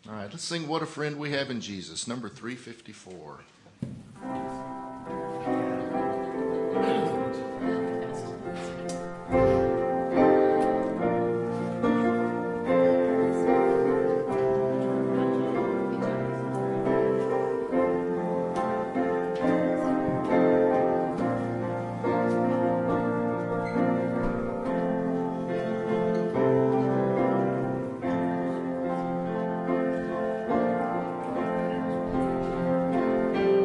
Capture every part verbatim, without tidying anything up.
All right, let's sing What a Friend We Have in Jesus, number three fifty-four. Thank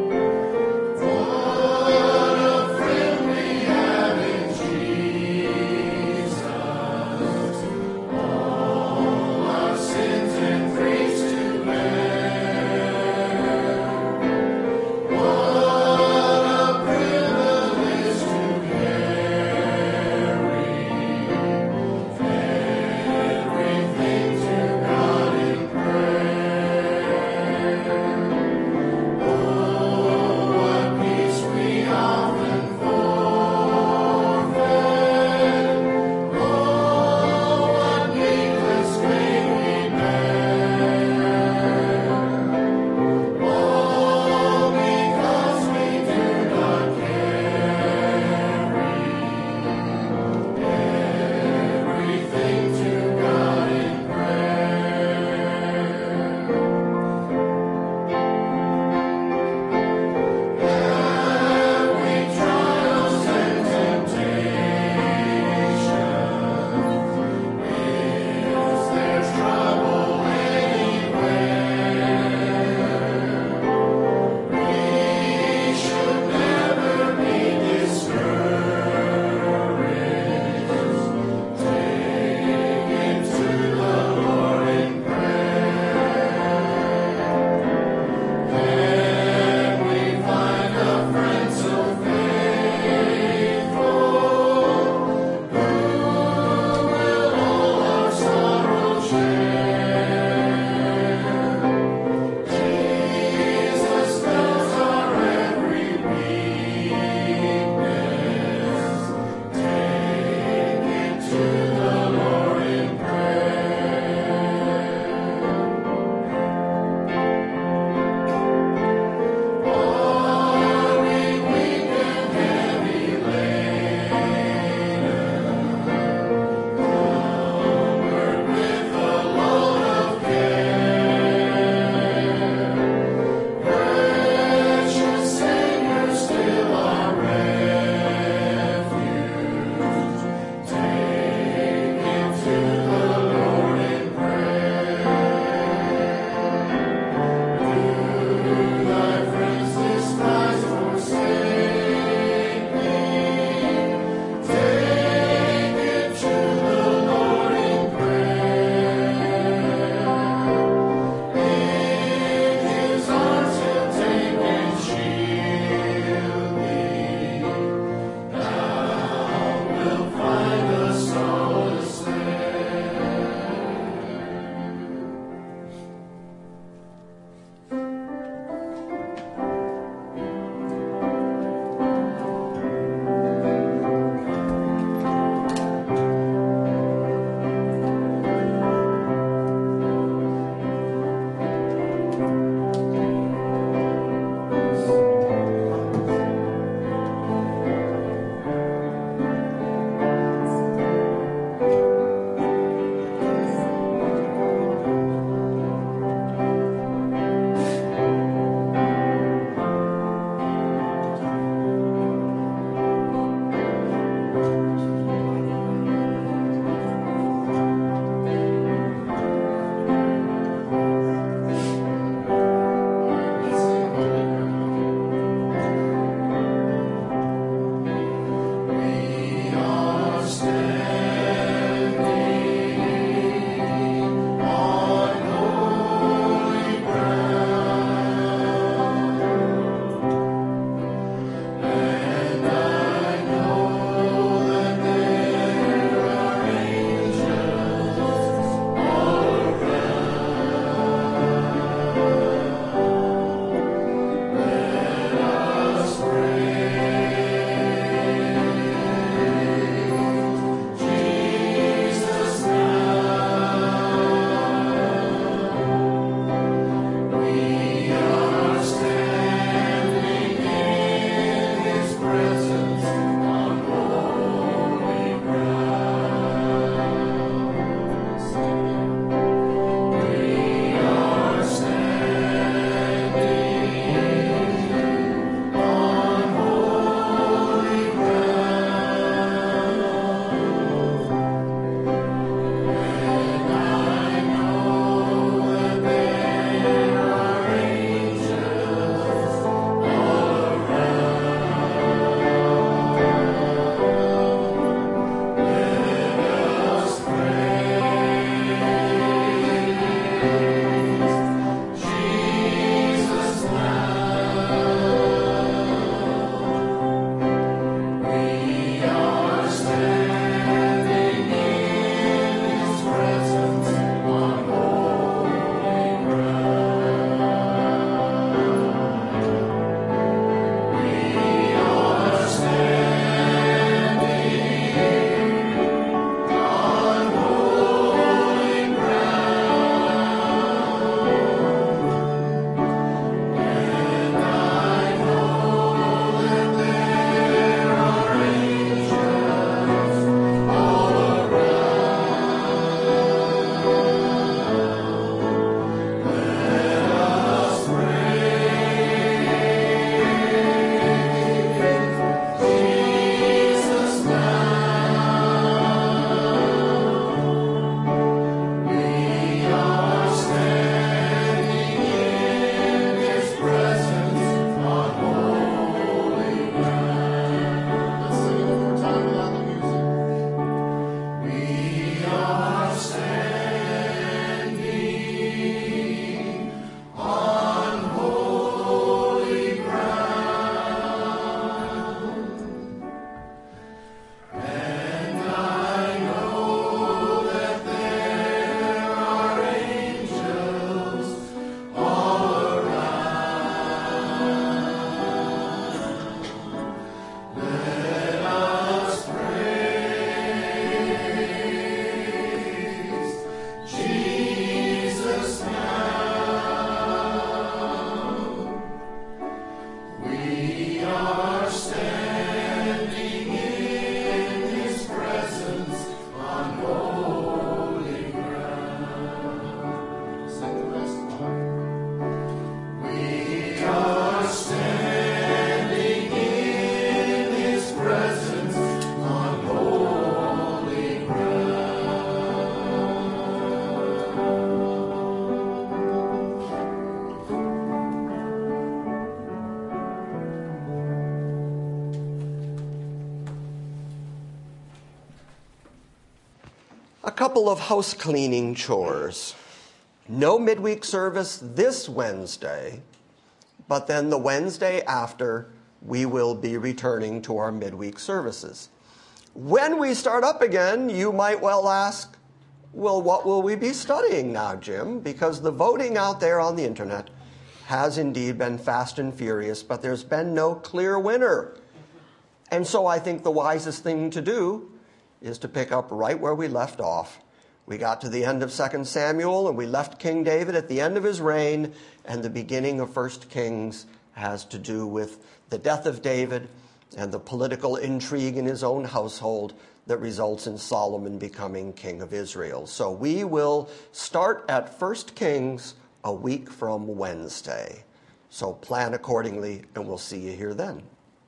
couple of house cleaning chores. No midweek service this Wednesday, but then the Wednesday after, we will be returning to our midweek services. When we start up again, you might well ask, well, what will we be studying now, Jim? Because the voting out there on the internet has indeed been fast and furious, but there's been no clear winner. And so I think the wisest thing to do is to pick up right where we left off. We got to the end of Second Samuel, and we left King David at the end of his reign, and the beginning of First Kings has to do with the death of David and the political intrigue in his own household that results in Solomon becoming king of Israel. So we will start at First Kings a week from Wednesday. So plan accordingly, and we'll see you here then.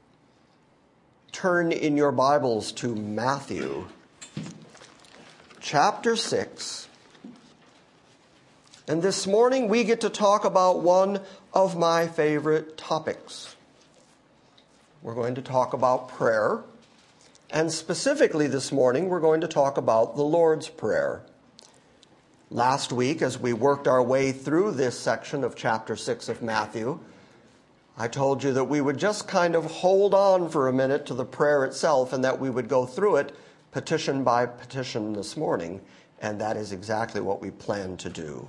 Turn in your Bibles to Matthew chapter six. And this morning we get to talk about one of my favorite topics. We're going to talk about prayer. And specifically this morning, we're going to talk about the Lord's Prayer. Last week, as we worked our way through this section of chapter six of Matthew, I told you that we would just kind of hold on for a minute to the prayer itself and that we would go through it petition by petition this morning. And that is exactly what we plan to do.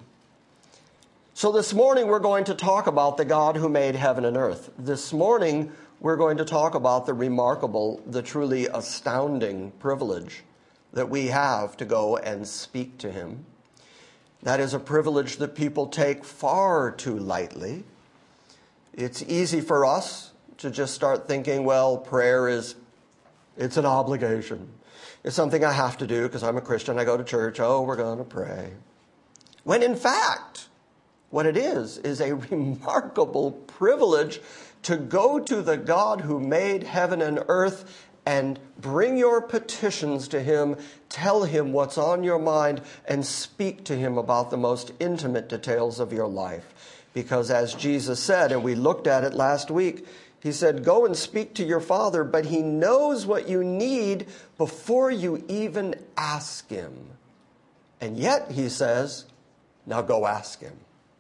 So this morning, we're going to talk about the God who made heaven and earth. This morning, we're going to talk about the remarkable, the truly astounding privilege that we have to go and speak to him. That is a privilege that people take far too lightly. It's easy for us to just start thinking, well, prayer is, it's an obligation. It's something I have to do because I'm a Christian. I go to church. Oh, we're going to pray. When in fact, what it is, is a remarkable privilege to go to the God who made heaven and earth and bring your petitions to him, tell him what's on your mind, and speak to him about the most intimate details of your life. Because as Jesus said, and we looked at it last week, he said, go and speak to your Father, but he knows what you need before you even ask him. And yet, he says, now go ask him.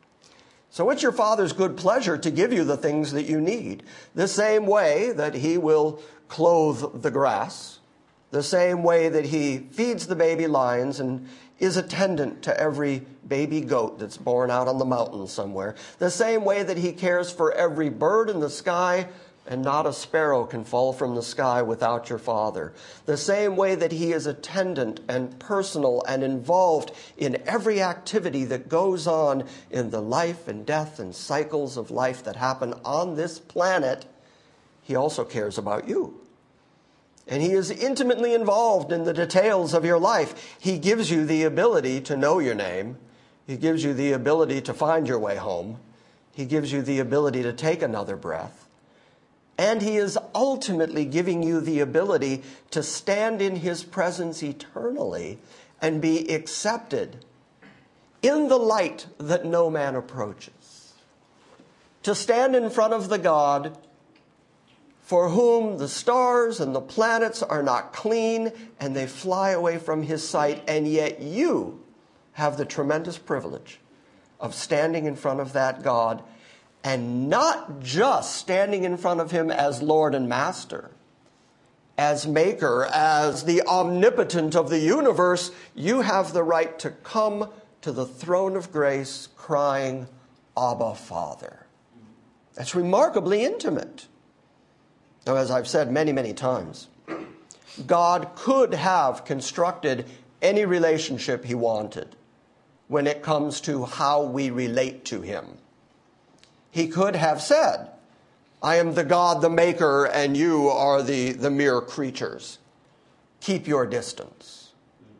So it's your Father's good pleasure to give you the things that you need. The same way that he will clothe the grass, the same way that he feeds the baby lions and is attendant to every baby goat that's born out on the mountain somewhere, the same way that he cares for every bird in the sky, and not a sparrow can fall from the sky without your Father. The same way that he is attendant and personal and involved in every activity that goes on in the life and death and cycles of life that happen on this planet, he also cares about you. And he is intimately involved in the details of your life. He gives you the ability to know your name. He gives you the ability to find your way home. He gives you the ability to take another breath. And he is ultimately giving you the ability to stand in his presence eternally and be accepted in the light that no man approaches. To stand in front of the God for whom the stars and the planets are not clean and they fly away from his sight, and yet you have the tremendous privilege of standing in front of that God, and not just standing in front of him as Lord and Master, as Maker, as the omnipotent of the universe. You have the right to come to the throne of grace crying, Abba, Father. That's remarkably intimate. Now, as I've said many, many times, God could have constructed any relationship he wanted when it comes to how we relate to him. He could have said, I am the God, the maker, and you are the, the mere creatures. Keep your distance.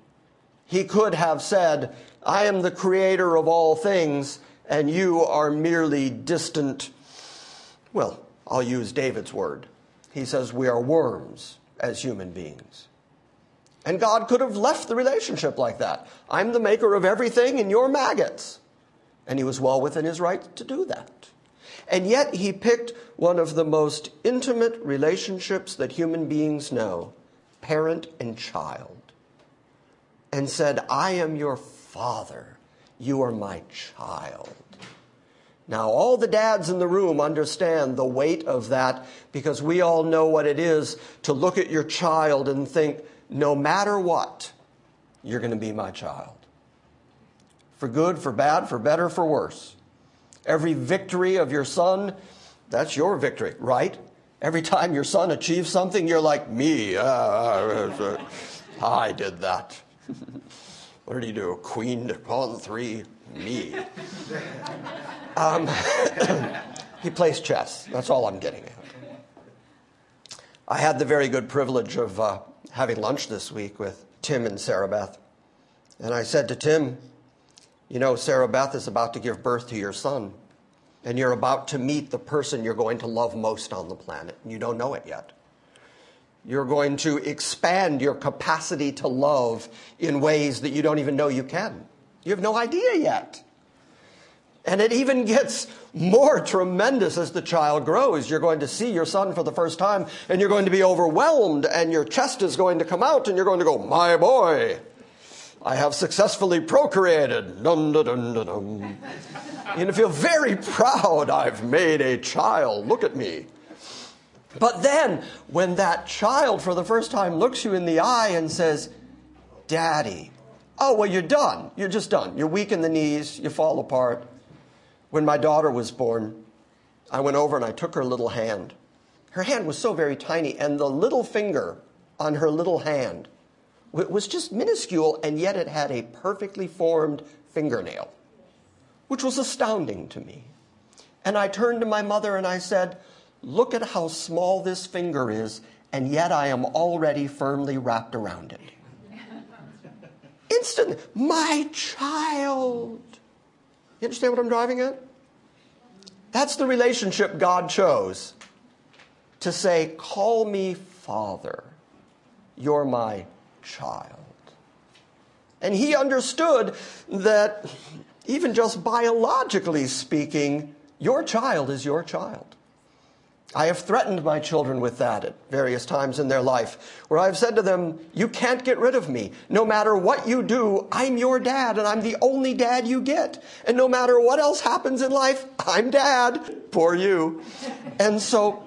He could have said, I am the creator of all things, and you are merely distant. Well, I'll use David's word. He says we are worms as human beings. And God could have left the relationship like that. I'm the maker of everything, and you're maggots. And he was well within his right to do that. And yet he picked one of the most intimate relationships that human beings know, parent and child. and said, I am your father. You are my child. Now, all the dads in the room understand the weight of that, because we all know what it is to look at your child and think, no matter what, you're going to be my child. For good, for bad, for better, for worse. Every victory of your son, that's your victory, right? Every time your son achieves something, you're like, me, uh, uh, uh, I did that. What did he do? Queen to pawn three, me. Um, he plays chess. That's all I'm getting at. I had the very good privilege of uh, having lunch this week with Tim and Sarah Beth. And I said to Tim, you know, Sarah Beth is about to give birth to your son. And you're about to meet the person you're going to love most on the planet. And you don't know it yet. You're going to expand your capacity to love in ways that you don't even know you can. You have no idea yet. And it even gets more tremendous as the child grows. You're going to see your son for the first time, and you're going to be overwhelmed, and your chest is going to come out, and you're going to go, my boy, I have successfully procreated. Dun, dun, dun, dun, dun. You're going to feel very proud. I've made a child. Look at me. But then, when that child for the first time looks you in the eye and says, Daddy, oh, well, you're done. You're just done. You're weak in the knees. You fall apart. When my daughter was born, I went over and I took her little hand. Her hand was so very tiny, and the little finger on her little hand was just minuscule, and yet it had a perfectly formed fingernail, which was astounding to me. And I turned to my mother and I said, look at how small this finger is, and yet I am already firmly wrapped around it. Instantly, my child. You understand what I'm driving at? That's the relationship God chose to say, call me Father. You're my child. And he understood that even just biologically speaking, your child is your child. I have threatened my children with that at various times in their life, where I've said to them, you can't get rid of me. No matter what you do, I'm your dad, and I'm the only dad you get. And no matter what else happens in life, I'm dad. Poor you. And so,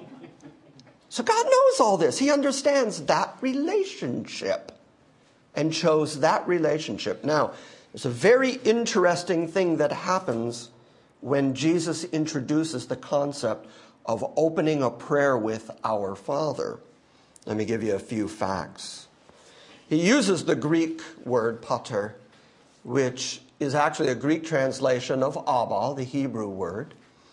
so God knows all this. He understands that relationship and chose that relationship. Now, there's a very interesting thing that happens when Jesus introduces the concept of opening a prayer with our Father. Let me give you a few facts. He uses the Greek word pater, which is actually a Greek translation of Abba, the Hebrew word.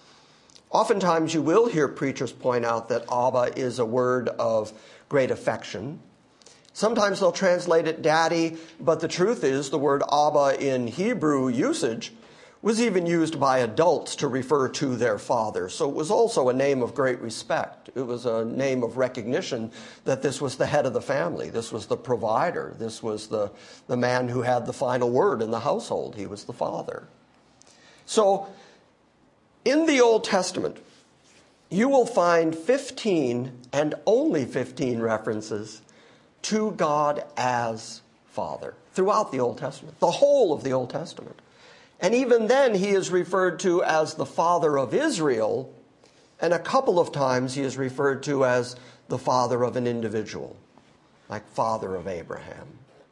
Oftentimes you will hear preachers point out that Abba is a word of great affection. Sometimes they'll translate it daddy, but the truth is the word Abba in Hebrew usage was even used by adults to refer to their father. So it was also a name of great respect. It was a name of recognition that this was the head of the family. This was the provider. This was the, the man who had the final word in the household. He was the father. So in the Old Testament, you will find fifteen and only fifteen references to God as Father throughout the Old Testament, the whole of the Old Testament. And even then, he is referred to as the Father of Israel, and a couple of times he is referred to as the father of an individual, like Father of Abraham.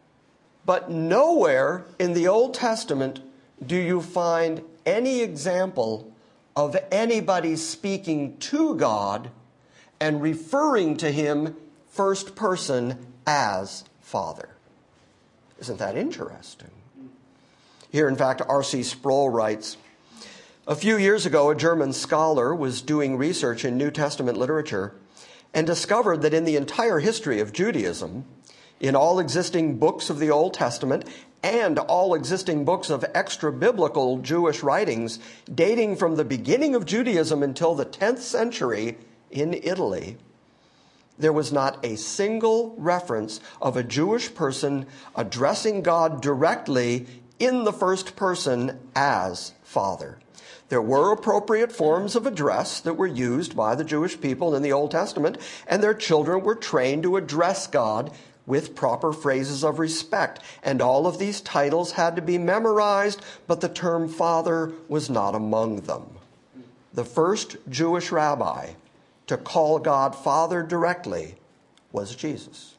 But nowhere in the Old Testament do you find any example of anybody speaking to God and referring to him first person as Father. Isn't that interesting? Here, in fact, R C Sproul writes, a few years ago, a German scholar was doing research in New Testament literature and discovered that in the entire history of Judaism, in all existing books of the Old Testament and all existing books of extra-biblical Jewish writings dating from the beginning of Judaism until the tenth century in Italy, there was not a single reference of a Jewish person addressing God directly in the first person as Father. There were appropriate forms of address that were used by the Jewish people in the Old Testament, and their children were trained to address God with proper phrases of respect. And all of these titles had to be memorized, but the term Father was not among them. The first Jewish rabbi to call God Father directly was Jesus.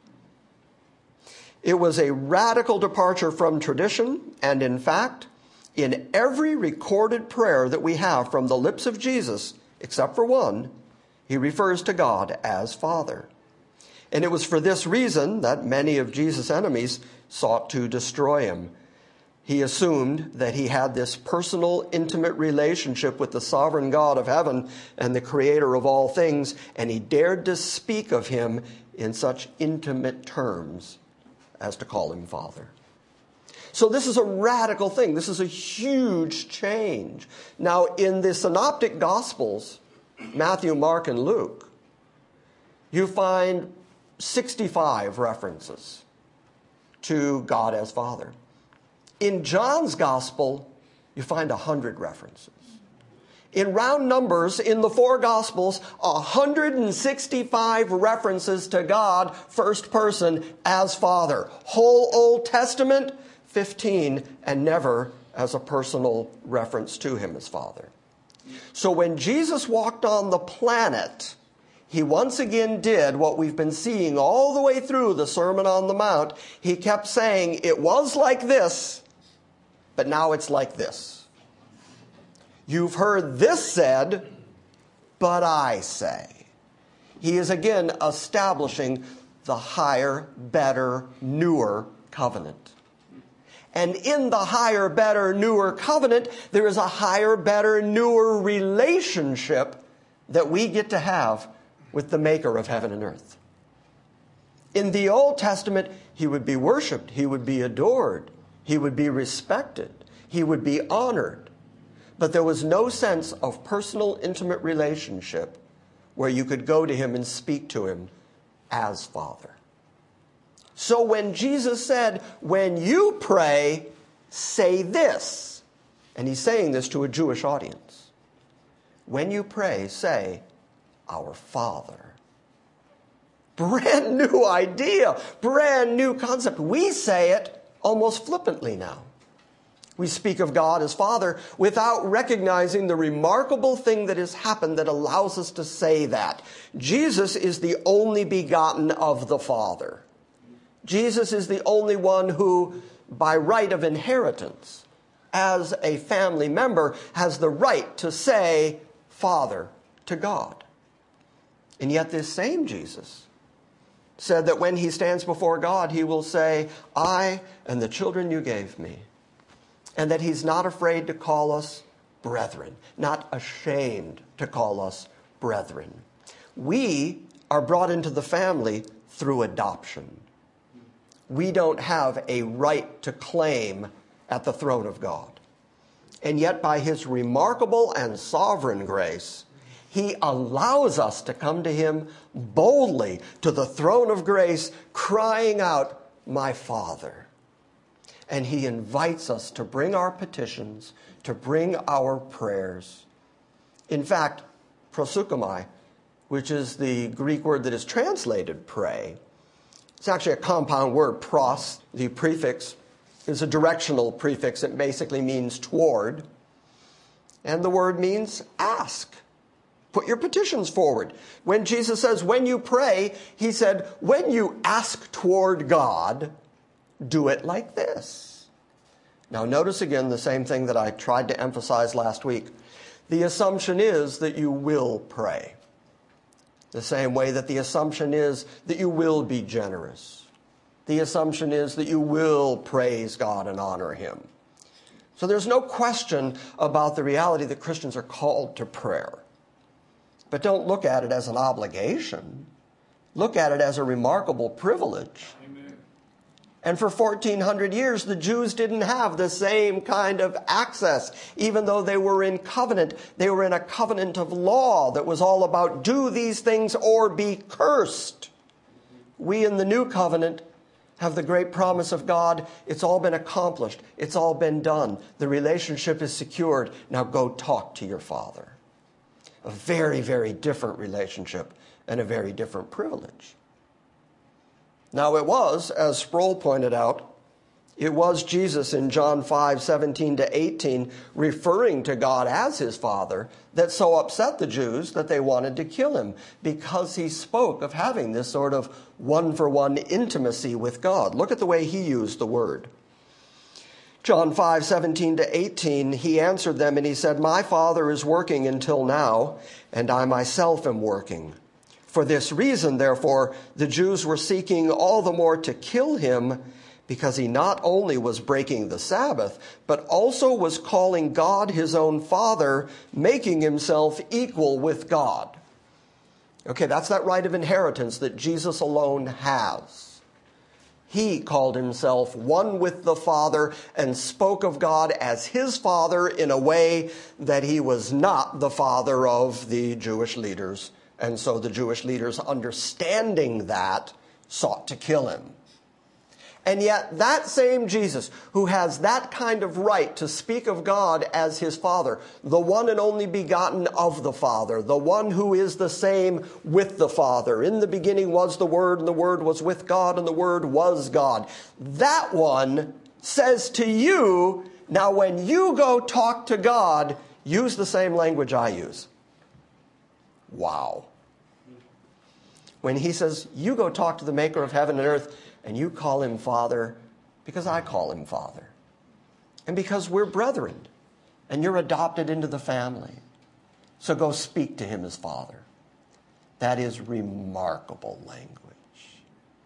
It was a radical departure from tradition, and in fact, in every recorded prayer that we have from the lips of Jesus, except for one, he refers to God as Father. And it was for this reason that many of Jesus' enemies sought to destroy him. He assumed that he had this personal, intimate relationship with the sovereign God of heaven and the creator of all things, and he dared to speak of him in such intimate terms as to call him Father. So this is a radical thing. This is a huge change. Now, in the Synoptic Gospels, Matthew, Mark, and Luke, you find sixty-five references to God as Father. In John's Gospel, you find one hundred references. In round numbers, in the four Gospels, one hundred sixty-five references to God, first person, as Father. Whole Old Testament, fifteen, and never as a personal reference to him as Father. So when Jesus walked on the planet, he once again did what we've been seeing all the way through the Sermon on the Mount. He kept saying, it was like this, but now it's like this. You've heard this said, but I say. He is again establishing the higher, better, newer covenant. And in the higher, better, newer covenant, there is a higher, better, newer relationship that we get to have with the maker of heaven and earth. In the Old Testament, he would be worshiped, he would be adored, he would be respected, he would be honored. But there was no sense of personal, intimate relationship where you could go to him and speak to him as Father. So when Jesus said, when you pray, say this, and he's saying this to a Jewish audience. When you pray, say, our Father. Brand new idea, brand new concept. We say it almost flippantly now. We speak of God as Father without recognizing the remarkable thing that has happened that allows us to say that. Jesus is the only begotten of the Father. Jesus is the only one who, by right of inheritance, as a family member, has the right to say Father to God. And yet this same Jesus said that when he stands before God, he will say, I and the children you gave me. And that he's not afraid to call us brethren, not ashamed to call us brethren. We are brought into the family through adoption. We don't have a right to claim at the throne of God. And yet by his remarkable and sovereign grace, he allows us to come to him boldly to the throne of grace, crying out, my Father. And he invites us to bring our petitions, to bring our prayers. In fact, proseuchomai, which is the Greek word that is translated pray, it's actually a compound word, pros. The prefix is a directional prefix. It basically means toward. And the word means ask. Put your petitions forward. When Jesus says, when you pray, he said, when you ask toward God, do it like this. Now notice again the same thing that I tried to emphasize last week. The assumption is that you will pray. The same way that the assumption is that you will be generous. The assumption is that you will praise God and honor him. So there's no question about the reality that Christians are called to prayer. But don't look at it as an obligation. Look at it as a remarkable privilege. Amen. And for fourteen hundred years, the Jews didn't have the same kind of access. Even though they were in covenant, they were in a covenant of law that was all about do these things or be cursed. We in the new covenant have the great promise of God. It's all been accomplished. It's all been done. The relationship is secured. Now go talk to your Father. A very, very different relationship and a very different privilege. Now it was, as Sproul pointed out, it was Jesus in John five, seventeen to eighteen, referring to God as his Father, that so upset the Jews that they wanted to kill him, because he spoke of having this sort of one-for-one intimacy with God. Look at the way he used the word. John five, seventeen to eighteen, he answered them and he said, "My Father is working until now, and I myself am working. For this reason, therefore, the Jews were seeking all the more to kill him, because he not only was breaking the Sabbath, but also was calling God his own Father, making himself equal with God." Okay, that's that right of inheritance that Jesus alone has. He called himself one with the Father and spoke of God as his Father in a way that he was not the father of the Jewish leaders. And so the Jewish leaders, understanding that, sought to kill him. And yet that same Jesus, who has that kind of right to speak of God as his Father, the one and only begotten of the Father, the one who is the same with the Father, in the beginning was the Word, and the Word was with God, and the Word was God. That one says to you, now when you go talk to God, use the same language I use. Wow. When he says, you go talk to the maker of heaven and earth, and you call him Father because I call him Father. And because we're brethren, and you're adopted into the family. So go speak to him as Father. That is remarkable language.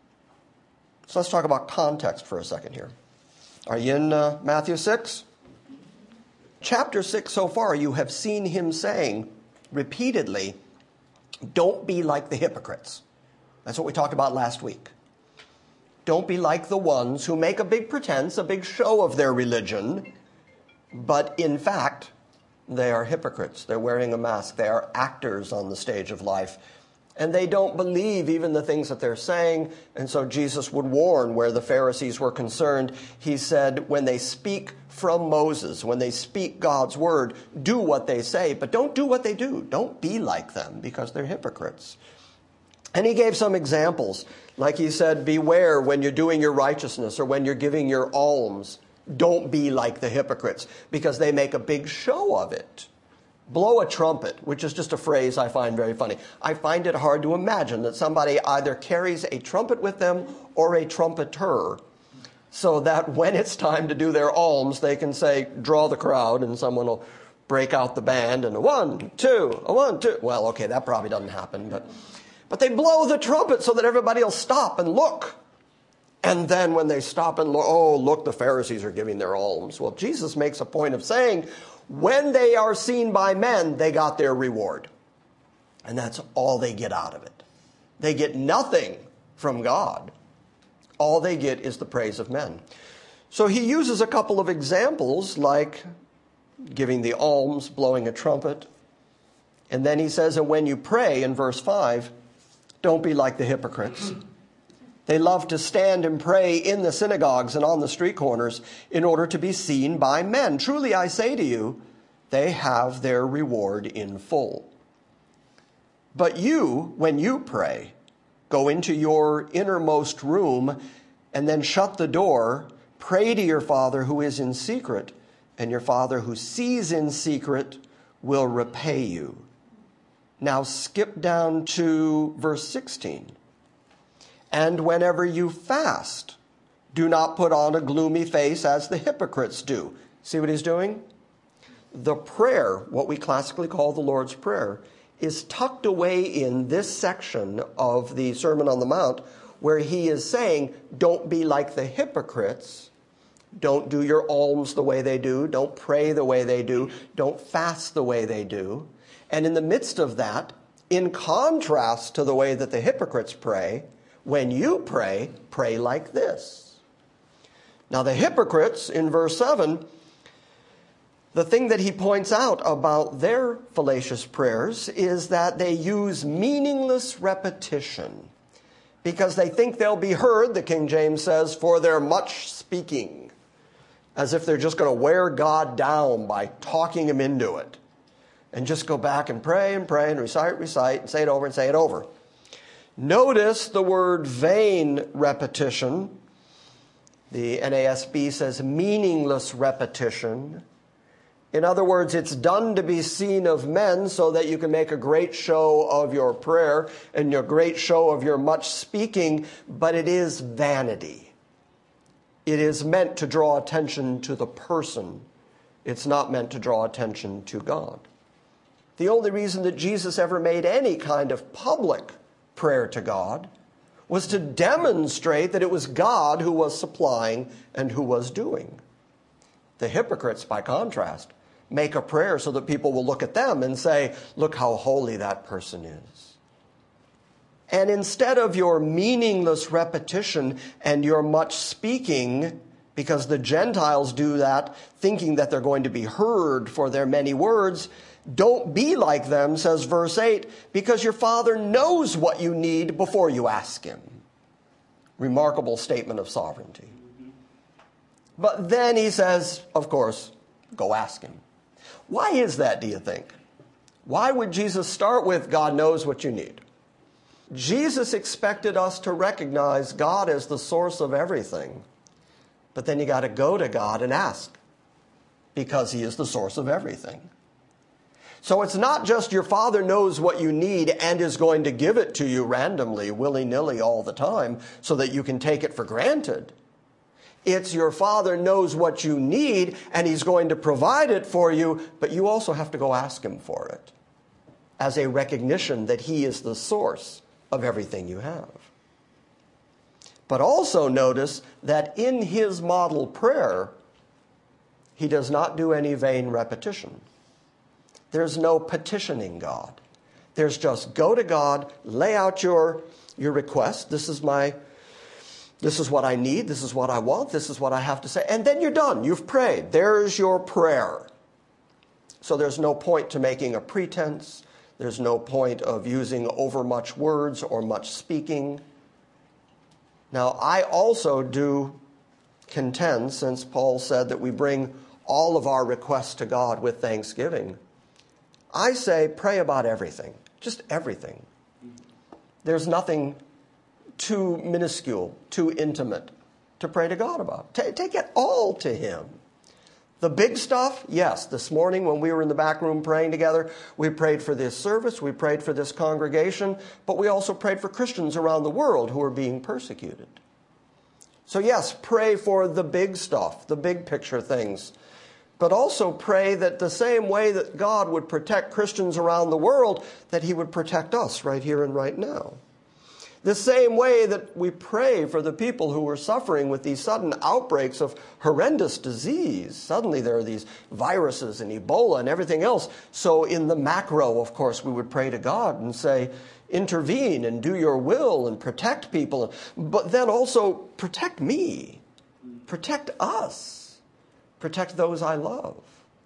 So let's talk about context for a second here. Are you in uh, Matthew six? Chapter six so far, you have seen him saying repeatedly, don't be like the hypocrites. That's what we talked about last week. Don't be like the ones who make a big pretense, a big show of their religion, but in fact, they are hypocrites. They're wearing a mask. They are actors on the stage of life, and they don't believe even the things that they're saying. And so Jesus would warn where the Pharisees were concerned. He said, when they speak from Moses, when they speak God's word, do what they say, but don't do what they do. Don't be like them, because they're hypocrites. And he gave some examples. Like he said, beware when you're doing your righteousness or when you're giving your alms. Don't be like the hypocrites, because they make a big show of it. Blow a trumpet, which is just a phrase I find very funny. I find it hard to imagine that somebody either carries a trumpet with them or a trumpeter, so that when it's time to do their alms, they can say, draw the crowd, and someone will break out the band and a one, two, a one, two. Well, okay, that probably doesn't happen, but... But they blow the trumpet so that everybody will stop and look. And then when they stop and look, oh, look, the Pharisees are giving their alms. Well, Jesus makes a point of saying, when they are seen by men, they got their reward. And that's all they get out of it. They get nothing from God. All they get is the praise of men. So he uses a couple of examples, like giving the alms, blowing a trumpet. And then he says, and when you pray, in verse five, don't be like the hypocrites. They love to stand and pray in the synagogues and on the street corners in order to be seen by men. Truly, I say to you, they have their reward in full. But you, when you pray, go into your innermost room and then shut the door. Pray to your Father who is in secret, and your Father who sees in secret will repay you. Now skip down to verse sixteen. And whenever you fast, do not put on a gloomy face as the hypocrites do. See what he's doing? The prayer, what we classically call the Lord's Prayer, is tucked away in this section of the Sermon on the Mount, where he is saying, don't be like the hypocrites. Don't do your alms the way they do. Don't pray the way they do. Don't fast the way they do. And in the midst of that, in contrast to the way that the hypocrites pray, when you pray, pray like this. Now the hypocrites, in verse seven, the thing that he points out about their fallacious prayers is that they use meaningless repetition because they think they'll be heard, the King James says, for their much speaking, as if they're just going to wear God down by talking him into it. And just go back and pray and pray and recite, recite, and say it over and say it over. Notice the word vain repetition. The N A S B says meaningless repetition. In other words, it's done to be seen of men so that you can make a great show of your prayer and your great show of your much speaking, but it is vanity. It is meant to draw attention to the person. It's not meant to draw attention to God. The only reason that Jesus ever made any kind of public prayer to God was to demonstrate that it was God who was supplying and who was doing. The hypocrites, by contrast, make a prayer so that people will look at them and say, look how holy that person is. And instead of your meaningless repetition and your much speaking, because the Gentiles do that thinking that they're going to be heard for their many words, don't be like them, says verse eight, because your Father knows what you need before you ask him. Remarkable statement of sovereignty. But then he says, of course, go ask him. Why is that, do you think? Why would Jesus start with, God knows what you need? Jesus expected us to recognize God as the source of everything. But then you got to go to God and ask, because he is the source of everything. So it's not just your Father knows what you need and is going to give it to you randomly, willy-nilly all the time, so that you can take it for granted. It's your Father knows what you need and he's going to provide it for you, but you also have to go ask him for it as a recognition that he is the source of everything you have. But also notice that in his model prayer, he does not do any vain repetition. There's no petitioning God. There's just go to God, lay out your, your request. This is my This is what I need. This is what I want. This is what I have to say. And then you're done. You've prayed. There's your prayer. So there's no point to making a pretense. There's no point of using over much words or much speaking. Now, I also do contend, since Paul said that we bring all of our requests to God with thanksgiving, I say pray about everything. Just everything. There's nothing too minuscule, too intimate to pray to God about. T- take it all to him. The big stuff, yes. This morning when we were in the back room praying together, we prayed for this service, we prayed for this congregation, but we also prayed for Christians around the world who are being persecuted. So yes, pray for the big stuff, the big picture things. But also pray that the same way that God would protect Christians around the world, that he would protect us right here and right now. The same way that we pray for the people who are suffering with these sudden outbreaks of horrendous disease. Suddenly there are these viruses and Ebola and everything else. So in the macro, of course, we would pray to God and say, intervene and do your will and protect people. But then also protect me. Protect us. Protect those I love.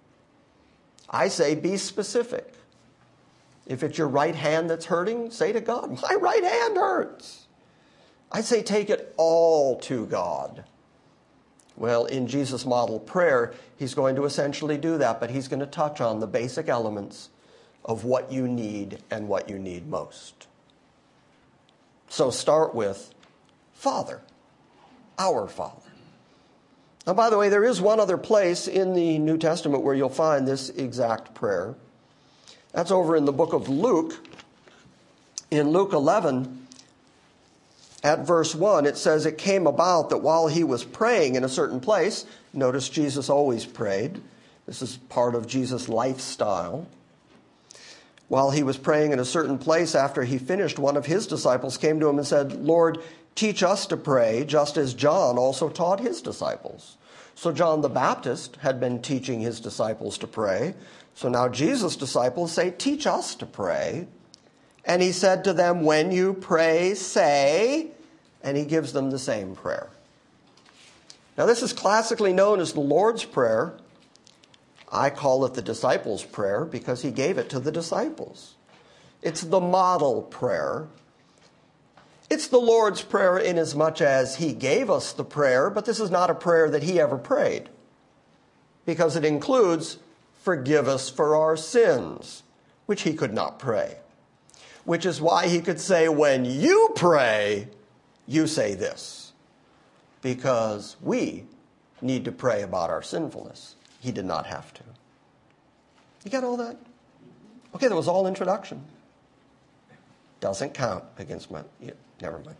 I say be specific. If it's your right hand that's hurting, say to God, my right hand hurts. I say take it all to God. Well, in Jesus' model prayer, he's going to essentially do that, but he's going to touch on the basic elements of what you need and what you need most. So start with Father, our Father. Now, by the way, there is one other place in the New Testament where you'll find this exact prayer. That's over in the book of Luke. In Luke eleven, at verse one, it says, it came about that while he was praying in a certain place, notice Jesus always prayed. This is part of Jesus' lifestyle. While he was praying in a certain place, after he finished, one of his disciples came to him and said, Lord, teach us to pray, just as John also taught his disciples. So John the Baptist had been teaching his disciples to pray. So now Jesus' disciples say, teach us to pray. And he said to them, when you pray, say, and he gives them the same prayer. Now this is classically known as the Lord's Prayer. I call it the disciples' prayer because he gave it to the disciples. It's the model prayer. It's the Lord's Prayer inasmuch as he gave us the prayer, but this is not a prayer that he ever prayed, because it includes forgive us for our sins, which he could not pray. which is why he could say, when you pray, you say this. Because we need to pray about our sinfulness. He did not have to. You got all that? Okay, that was all introduction. Doesn't count against my... Yeah, never mind.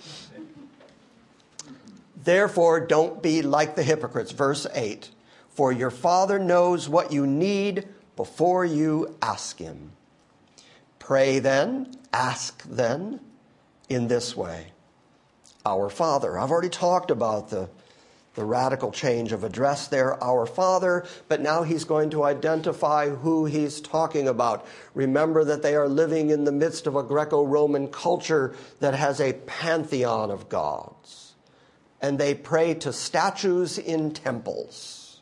Therefore, don't be like the hypocrites. Verse eight. For your Father knows what you need before you ask him. Pray then, ask then, in this way. Our Father. I've already talked about the, the radical change of address there, our Father, but now he's going to identify who he's talking about. Remember that they are living in the midst of a Greco-Roman culture that has a pantheon of gods. And they pray to statues in temples.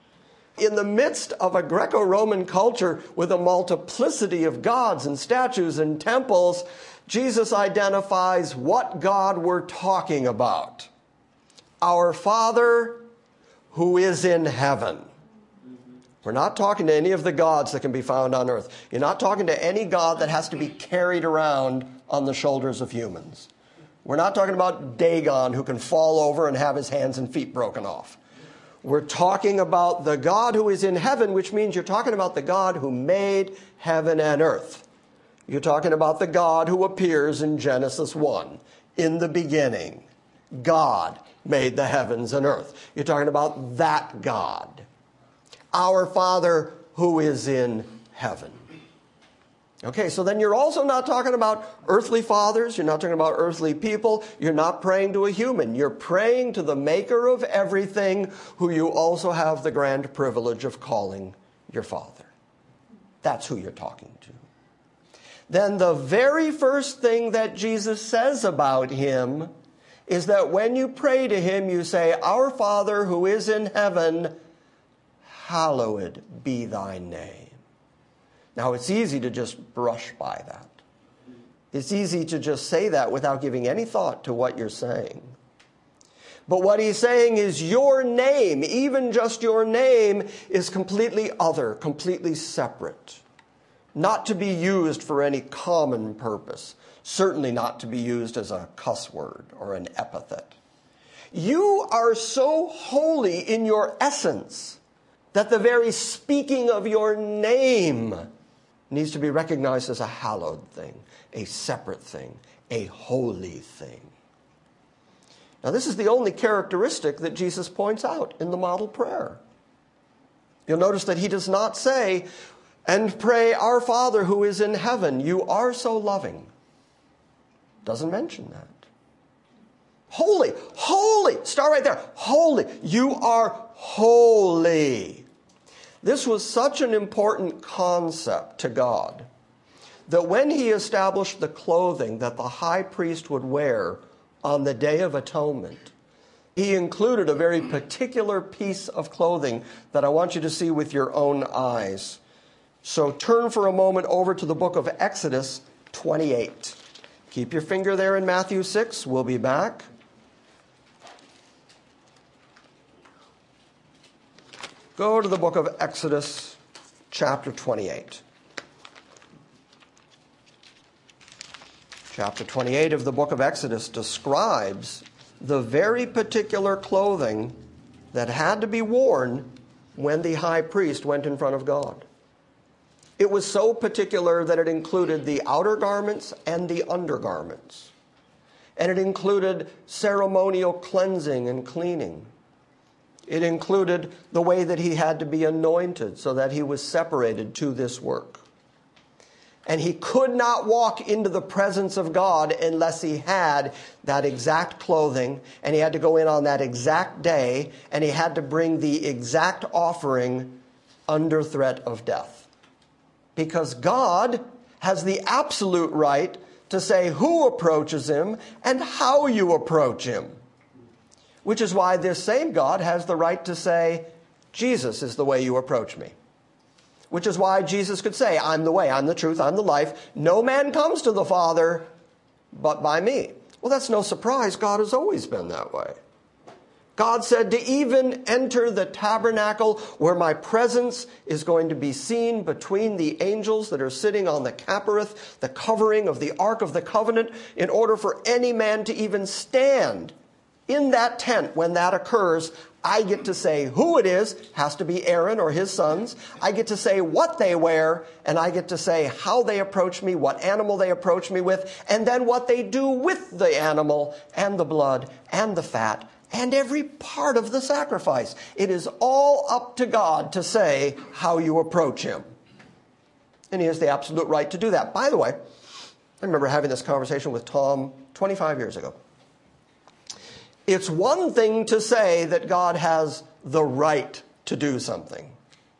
In the midst of a Greco-Roman culture with a multiplicity of gods and statues and temples, Jesus identifies what God we're talking about. Our Father who is in heaven. We're not talking to any of the gods that can be found on earth. You're not talking to any God that has to be carried around on the shoulders of humans. We're not talking about Dagon who can fall over and have his hands and feet broken off. We're talking about the God who is in heaven, which means you're talking about the God who made heaven and earth. You're talking about the God who appears in Genesis one. In the beginning, God made the heavens and earth. You're talking about that God. Our Father who is in heaven. Okay, so then you're also not talking about earthly fathers. You're not talking about earthly people. You're not praying to a human. You're praying to the maker of everything, who you also have the grand privilege of calling your Father. That's who you're talking to. Then the very first thing that Jesus says about him is that when you pray to him, you say, Our Father who is in heaven, hallowed be thy name. Now, it's easy to just brush by that. It's easy to just say that without giving any thought to what you're saying. But what he's saying is your name, even just your name, is completely other, completely separate. Not to be used for any common purpose. Certainly not to be used as a cuss word or an epithet. You are so holy in your essence that the very speaking of your name needs to be recognized as a hallowed thing, a separate thing, a holy thing. Now, this is the only characteristic that Jesus points out in the model prayer. You'll notice that he does not say, and pray, Our Father who is in heaven, you are so loving. Doesn't mention that. Holy, holy, start right there. Holy, you are holy. This was such an important concept to God that when he established the clothing that the high priest would wear on the Day of Atonement, he included a very particular piece of clothing that I want you to see with your own eyes. So turn for a moment over to the book of Exodus twenty-eight. Keep your finger there in Matthew six. We'll be back. Go to the book of Exodus, chapter twenty-eight. Chapter twenty-eight of the book of Exodus describes the very particular clothing that had to be worn when the high priest went in front of God. It was so particular that it included the outer garments and the undergarments. And it included ceremonial cleansing and cleaning. It included the way that he had to be anointed so that he was separated to this work. And he could not walk into the presence of God unless he had that exact clothing, and he had to go in on that exact day, and he had to bring the exact offering under threat of death. Because God has the absolute right to say who approaches him and how you approach him. Which is why this same God has the right to say, Jesus is the way you approach me. Which is why Jesus could say, I'm the way, I'm the truth, I'm the life. No man comes to the Father but by me. Well, that's no surprise. God has always been that way. God said to even enter the tabernacle where my presence is going to be seen between the angels that are sitting on the Kapareth, the covering of the Ark of the Covenant, in order for any man to even stand in that tent when that occurs. I get to say who it is, has to be Aaron or his sons. I get to say what they wear, and I get to say how they approach me, what animal they approach me with, and then what they do with the animal and the blood and the fat and every part of the sacrifice. It is all up to God to say how you approach him. And he has the absolute right to do that. By the way, I remember having this conversation with Tom twenty-five years ago. It's one thing to say that God has the right to do something.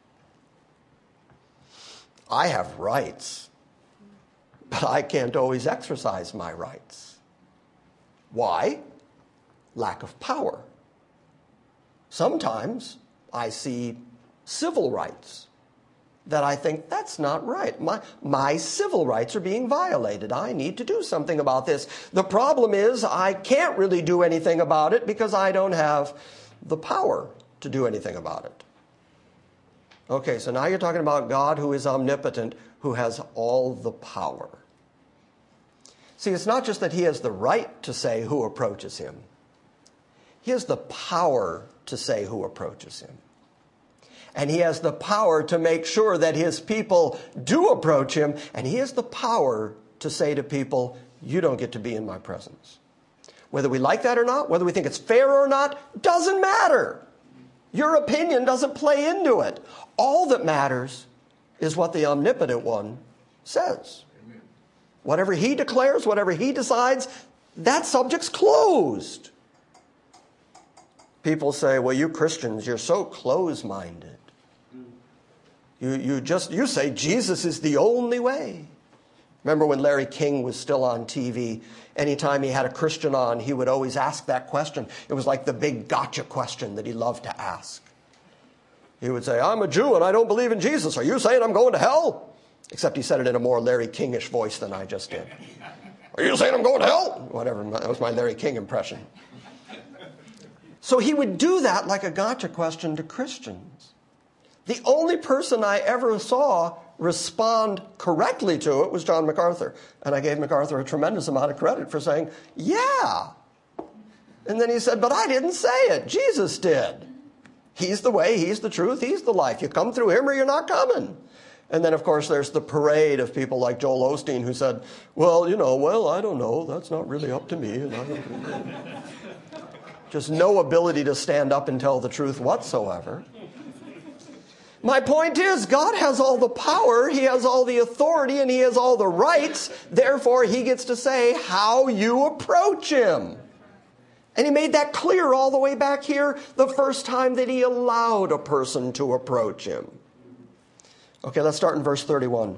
I have rights, but I can't always exercise my rights. Why? Lack of power. Sometimes I see civil rights that I think that's not right. My, my civil rights are being violated. I need to do something about this. The problem is I can't really do anything about it because I don't have the power to do anything about it. Okay, so now you're talking about God who is omnipotent, who has all the power. See, it's not just that he has the right to say who approaches him. He has the power to say who approaches him. And he has the power to make sure that his people do approach him. And he has the power to say to people, you don't get to be in my presence. Whether we like that or not, whether we think it's fair or not, doesn't matter. Your opinion doesn't play into it. All that matters is what the omnipotent one says. Amen. Whatever he declares, whatever he decides, that subject's closed. People say, well, you Christians, you're so close-minded. You, you just, you say Jesus is the only way. Remember when Larry King was still on T V? Anytime he had a Christian on, he would always ask that question. It was like the big gotcha question that he loved to ask. He would say, I'm a Jew and I don't believe in Jesus. Are you saying I'm going to hell? Except he said it in a more Larry King-ish voice than I just did. Are you saying I'm going to hell? Whatever, that was my Larry King impression. So he would do that like a gotcha question to Christians. The only person I ever saw respond correctly to it was John MacArthur. And I gave MacArthur a tremendous amount of credit for saying, yeah. And then he said, but I didn't say it. Jesus did. He's the way, he's the truth, he's the life. You come through him or you're not coming. And then, of course, there's the parade of people like Joel Osteen who said, well, you know, well, I don't know. That's not really up to me. And I don't Just no ability to stand up and tell the truth whatsoever. My point is, God has all the power, he has all the authority, and he has all the rights. Therefore, he gets to say how you approach him. And he made that clear all the way back here the first time that he allowed a person to approach him. Okay, let's start in verse thirty-one.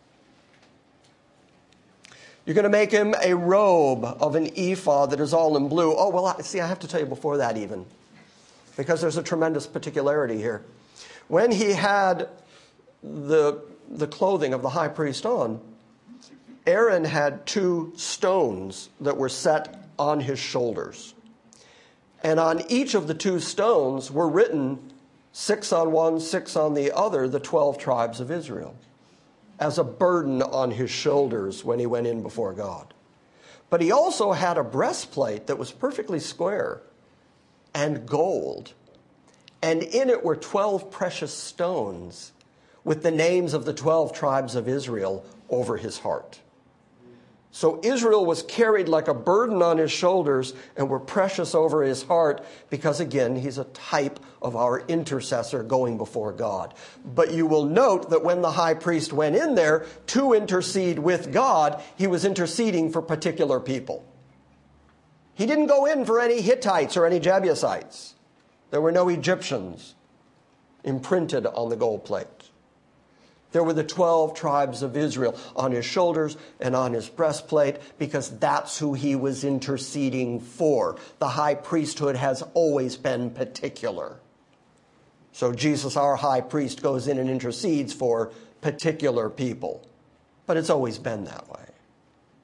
You're going to make him a robe of an ephod that is all in blue. Oh, well, see, I have to tell you before that even, because there's a tremendous particularity here. When he had the, the clothing of the high priest on, Aaron had two stones that were set on his shoulders. And on each of the two stones were written, six on one, six on the other, the twelve tribes of Israel, as a burden on his shoulders when he went in before God. But he also had a breastplate that was perfectly square and gold. And in it were twelve precious stones with the names of the twelve tribes of Israel over his heart. So Israel was carried like a burden on his shoulders and were precious over his heart because, again, he's a type of our intercessor going before God. But you will note that when the high priest went in there to intercede with God, he was interceding for particular people. He didn't go in for any Hittites or any Jebusites. There were no Egyptians imprinted on the gold plate. There were the twelve tribes of Israel on his shoulders and on his breastplate because that's who he was interceding for. The high priesthood has always been particular. So Jesus, our high priest, goes in and intercedes for particular people. But it's always been that way.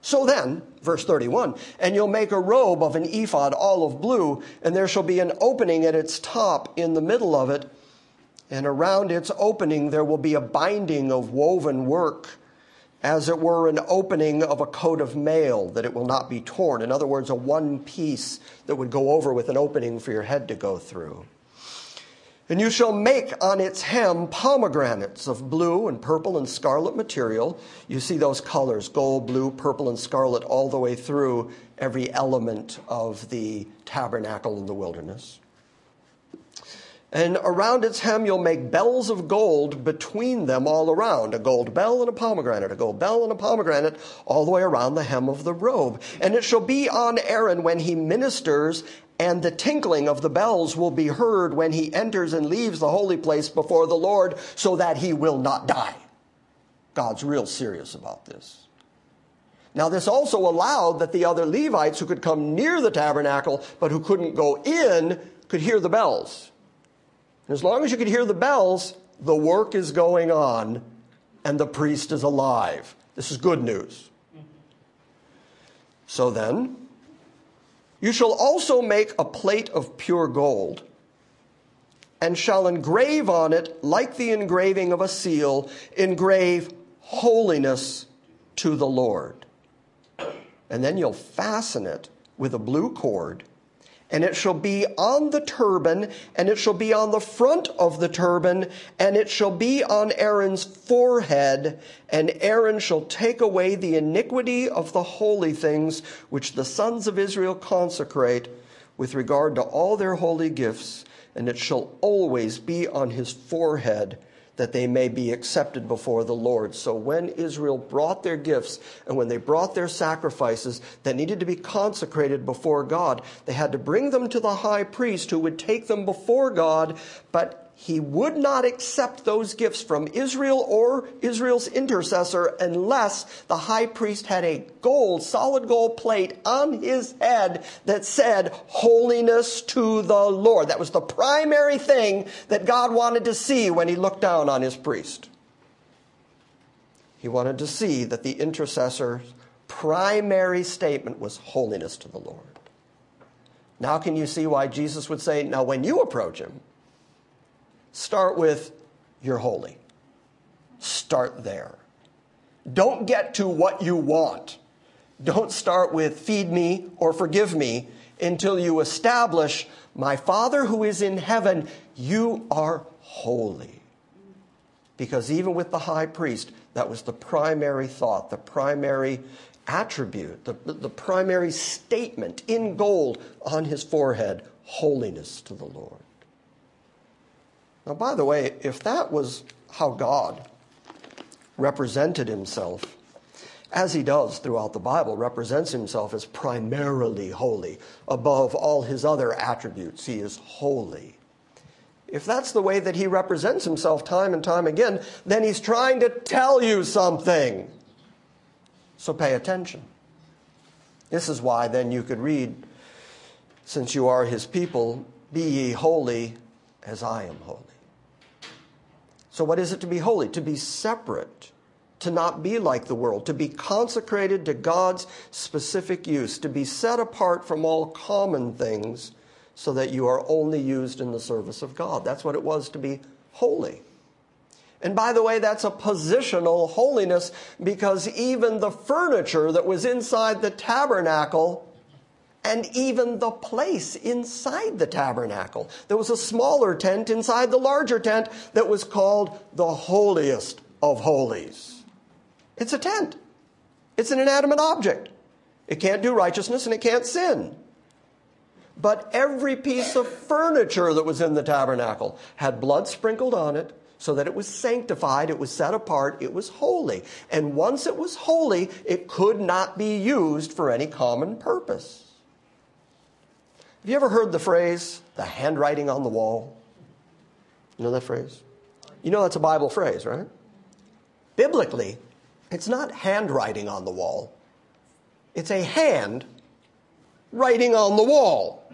So then, verse thirty-one, and you'll make a robe of an ephod olive blue, and there shall be an opening at its top in the middle of it, and around its opening there will be a binding of woven work, as it were an opening of a coat of mail, that it will not be torn. In other words, a one piece that would go over with an opening for your head to go through. And you shall make on its hem pomegranates of blue and purple and scarlet material. You see those colors, gold, blue, purple, and scarlet, all the way through every element of the tabernacle in the wilderness. And around its hem you'll make bells of gold between them all around, a gold bell and a pomegranate, a gold bell and a pomegranate, all the way around the hem of the robe. And it shall be on Aaron when he ministers, and the tinkling of the bells will be heard when he enters and leaves the holy place before the Lord, so that he will not die. God's real serious about this. Now, this also allowed that the other Levites who could come near the tabernacle, but who couldn't go in, could hear the bells. And as long as you could hear the bells, the work is going on and the priest is alive. This is good news. So then, you shall also make a plate of pure gold, and shall engrave on it, like the engraving of a seal, engrave holiness to the Lord. And then you'll fasten it with a blue cord, and it shall be on the turban, and it shall be on the front of the turban, and it shall be on Aaron's forehead, and Aaron shall take away the iniquity of the holy things which the sons of Israel consecrate with regard to all their holy gifts, and it shall always be on his forehead, that they may be accepted before the Lord. So when Israel brought their gifts and when they brought their sacrifices that needed to be consecrated before God, they had to bring them to the high priest, who would take them before God, but he would not accept those gifts from Israel or Israel's intercessor unless the high priest had a gold, solid gold plate on his head that said, holiness to the Lord. That was the primary thing that God wanted to see when he looked down on his priest. He wanted to see that the intercessor's primary statement was holiness to the Lord. Now can you see why Jesus would say, now when you approach him, start with, you're holy. Start there. Don't get to what you want. Don't start with, feed me or forgive me, until you establish, my Father who is in heaven, you are holy. Because even with the high priest, that was the primary thought, the primary attribute, the, the primary statement in gold on his forehead, holiness to the Lord. Now, by the way, if that was how God represented himself, as he does throughout the Bible, represents himself as primarily holy. Above all his other attributes, he is holy. If that's the way that he represents himself time and time again, then he's trying to tell you something. So pay attention. This is why then you could read, since you are his people, be ye holy as I am holy. So what is it to be holy? To be separate, to not be like the world, to be consecrated to God's specific use, to be set apart from all common things so that you are only used in the service of God. That's what it was to be holy. And by the way, that's a positional holiness, because even the furniture that was inside the tabernacle and even the place inside the tabernacle. There was a smaller tent inside the larger tent that was called the holiest of holies. It's a tent. It's an inanimate object. It can't do righteousness and it can't sin. But every piece of furniture that was in the tabernacle had blood sprinkled on it so that it was sanctified, it was set apart, it was holy. And once it was holy, it could not be used for any common purpose. Have you ever heard the phrase, the handwriting on the wall? You know that phrase? You know that's a Bible phrase, right? Biblically, it's not handwriting on the wall. It's a hand writing on the wall.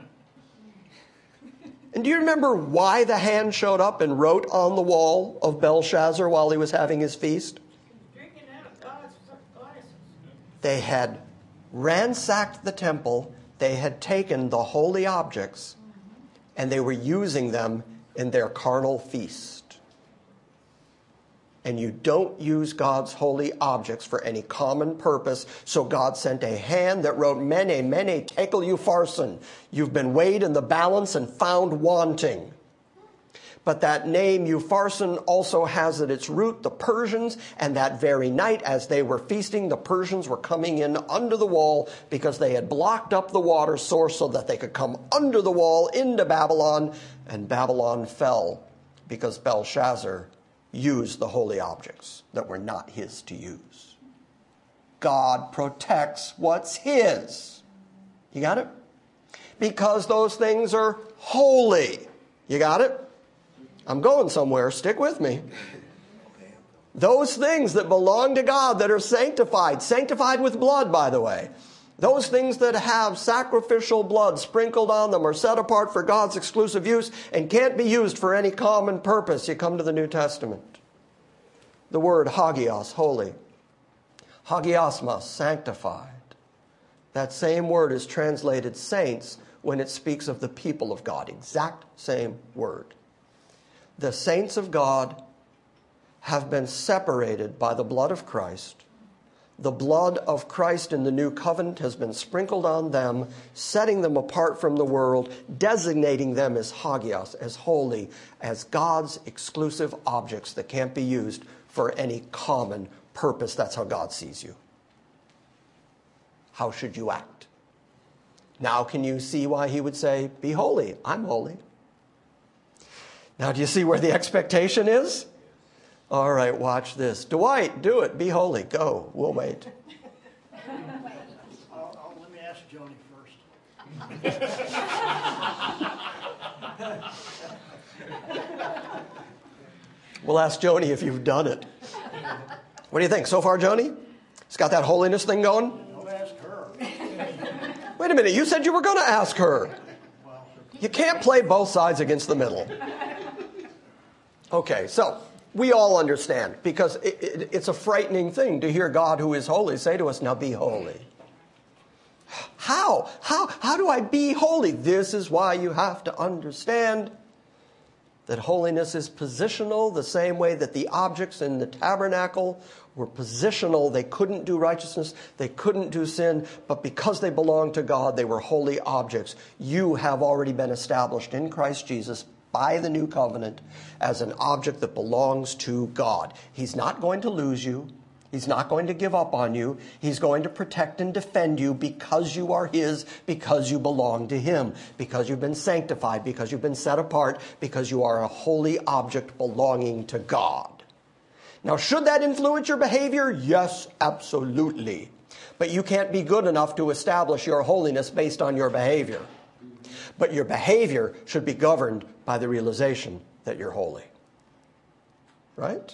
And do you remember why the hand showed up and wrote on the wall of Belshazzar while he was having his feast? Drinking out of God's glasses. They had ransacked the temple. They had taken the holy objects, and they were using them in their carnal feast. And you don't use God's holy objects for any common purpose. So God sent a hand that wrote, Mene, Mene, Tekel Upharsin. You've been weighed in the balance and found wanting. But that name, Upharsin, also has at its root the Persians. And that very night, as they were feasting, the Persians were coming in under the wall because they had blocked up the water source so that they could come under the wall into Babylon. And Babylon fell because Belshazzar used the holy objects that were not his to use. God protects what's his. You got it? Because those things are holy. You got it? I'm going somewhere. Stick with me. Those things that belong to God, that are sanctified, sanctified with blood, by the way. Those things that have sacrificial blood sprinkled on them are set apart for God's exclusive use and can't be used for any common purpose. You come to the New Testament. The word hagios, holy. Hagiosmos, sanctified. That same word is translated saints when it speaks of the people of God. Exact same word. The saints of God have been separated by the blood of Christ. The blood of Christ in the new covenant has been sprinkled on them, setting them apart from the world, designating them as hagios, as holy, as God's exclusive objects that can't be used for any common purpose. That's how God sees you. How should you act? Now can you see why he would say, be holy? I'm holy. Now do you see where the expectation is? All right, watch this. Dwight, do it. Be holy. Go. We'll wait. I'll, I'll, let me ask Joni first. We'll ask Joni if you've done it. What do you think? So far, Joni? It's got that holiness thing going? Don't ask her. Wait a minute. You said you were going to ask her. You can't play both sides against the middle. Okay, so we all understand, because it, it, it's a frightening thing to hear God, who is holy, say to us, now be holy. How? How? How do I be holy? This is why you have to understand that holiness is positional, the same way that the objects in the tabernacle were positional. They couldn't do righteousness, they couldn't do sin, but because they belonged to God, they were holy objects. You have already been established in Christ Jesus by the new covenant as an object that belongs to God. He's not going to lose you. He's not going to give up on you. He's going to protect and defend you because you are his, because you belong to him, because you've been sanctified, because you've been set apart, because you are a holy object belonging to God. Now, should that influence your behavior? Yes, absolutely. But you can't be good enough to establish your holiness based on your behavior. But your behavior should be governed by the realization that you're holy. Right?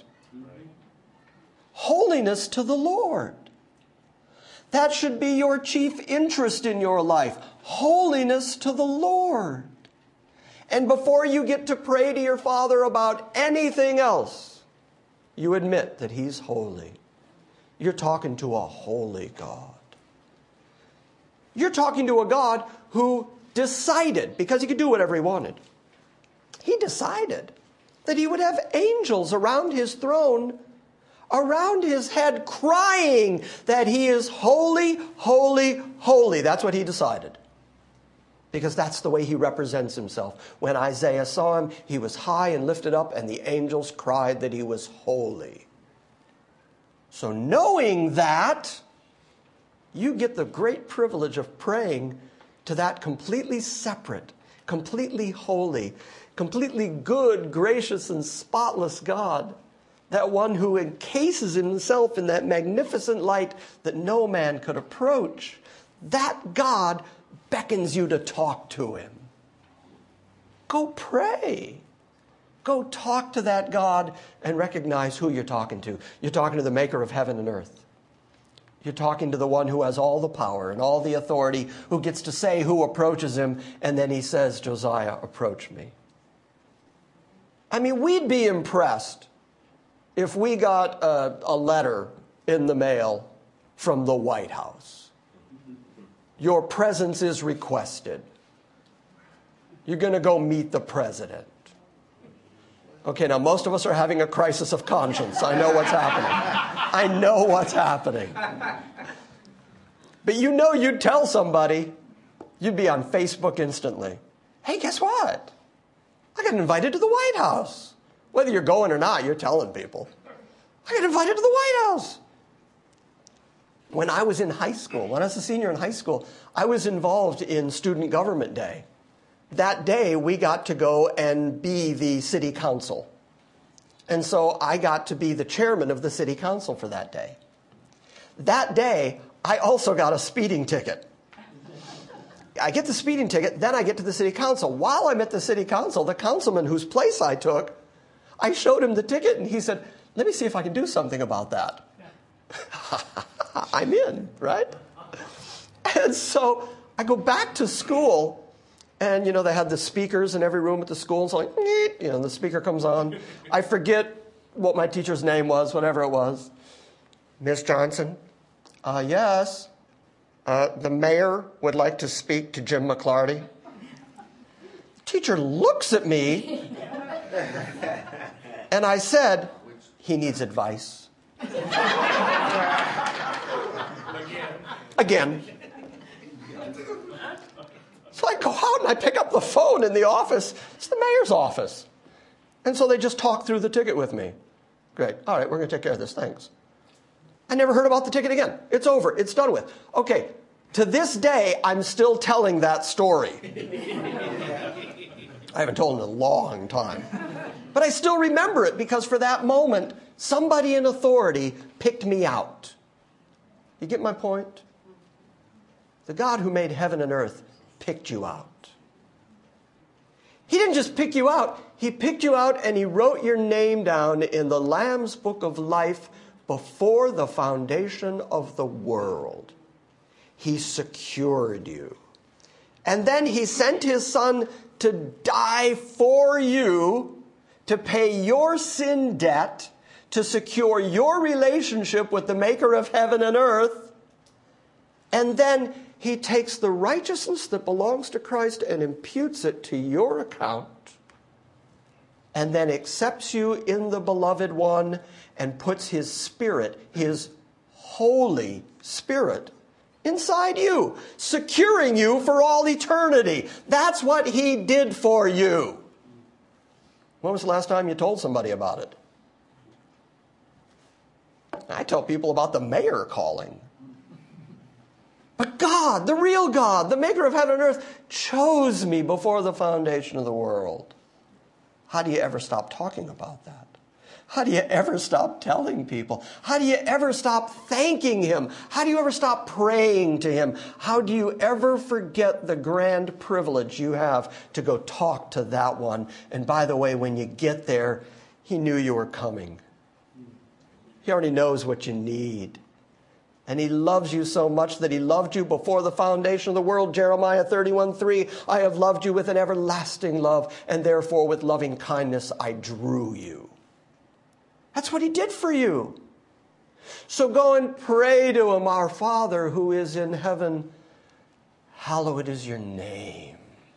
Holiness to the Lord. That should be your chief interest in your life. Holiness to the Lord. And before you get to pray to your Father about anything else, you admit that he's holy. You're talking to a holy God. You're talking to a God who decided, because he could do whatever he wanted, he decided that he would have angels around his throne, around his head, crying that he is holy, holy, holy. That's what he decided. Because that's the way he represents himself. When Isaiah saw him, he was high and lifted up, and the angels cried that he was holy. So knowing that, you get the great privilege of praying to that completely separate, completely holy, completely good, gracious, and spotless God. That one who encases himself in that magnificent light that no man could approach. That God beckons you to talk to him. Go pray. Go talk to that God and recognize who you're talking to. You're talking to the maker of heaven and earth. You're talking to the one who has all the power and all the authority, who gets to say who approaches him, and then he says, Josiah, approach me. I mean, we'd be impressed if we got a, a letter in the mail from the White House. Your presence is requested. You're going to go meet the president. Okay, now most of us are having a crisis of conscience. I know what's happening. I know what's happening. But you know you'd tell somebody, you'd be on Facebook instantly. Hey, guess what? I got invited to the White House. Whether you're going or not, you're telling people. I got invited to the White House. When I was in high school, when I was a senior in high school, I was involved in Student Government Day. That day, we got to go and be the city council. And so I got to be the chairman of the city council for that day. That day, I also got a speeding ticket. I get the speeding ticket, then I get to the city council. While I'm at the city council, the councilman whose place I took, I showed him the ticket, and he said, let me see if I can do something about that. I'm in, right? And so I go back to school, and, you know, they had the speakers in every room at the school, and so like, you know, the speaker comes on. I forget what my teacher's name was, whatever it was. Miss Johnson? Uh, yes. Uh, the mayor would like to speak to Jim McClarty. The teacher looks at me, and I said, he needs advice. Again. So I go out and I pick up the phone in the office. It's the mayor's office. And so they just talk through the ticket with me. Great. All right, we're going to take care of this. Thanks. I never heard about the ticket again. It's over. It's done with. Okay. To this day, I'm still telling that story. I haven't told it in a long time. But I still remember it because for that moment, somebody in authority picked me out. You get my point? The God who made heaven and earth picked you out. He didn't just pick you out. He picked you out and he wrote your name down in the Lamb's Book of Life before the foundation of the world. He secured you. And then he sent his son to die for you, to pay your sin debt, to secure your relationship with the maker of heaven and earth. And then he takes the righteousness that belongs to Christ and imputes it to your account, and then accepts you in the beloved one and puts his Spirit, his Holy Spirit, inside you, securing you for all eternity. That's what he did for you. When was the last time you told somebody about it? I tell people about the mayor calling. But God, the real God, the maker of heaven and earth, chose me before the foundation of the world. How do you ever stop talking about that? How do you ever stop telling people? How do you ever stop thanking him? How do you ever stop praying to him? How do you ever forget the grand privilege you have to go talk to that one? And by the way, when you get there, he knew you were coming. He already knows what you need. And he loves you so much that he loved you before the foundation of the world. Jeremiah thirty-one three, I have loved you with an everlasting love, and therefore with loving kindness I drew you. That's what he did for you. So go and pray to him, our Father who is in heaven, hallowed is your name.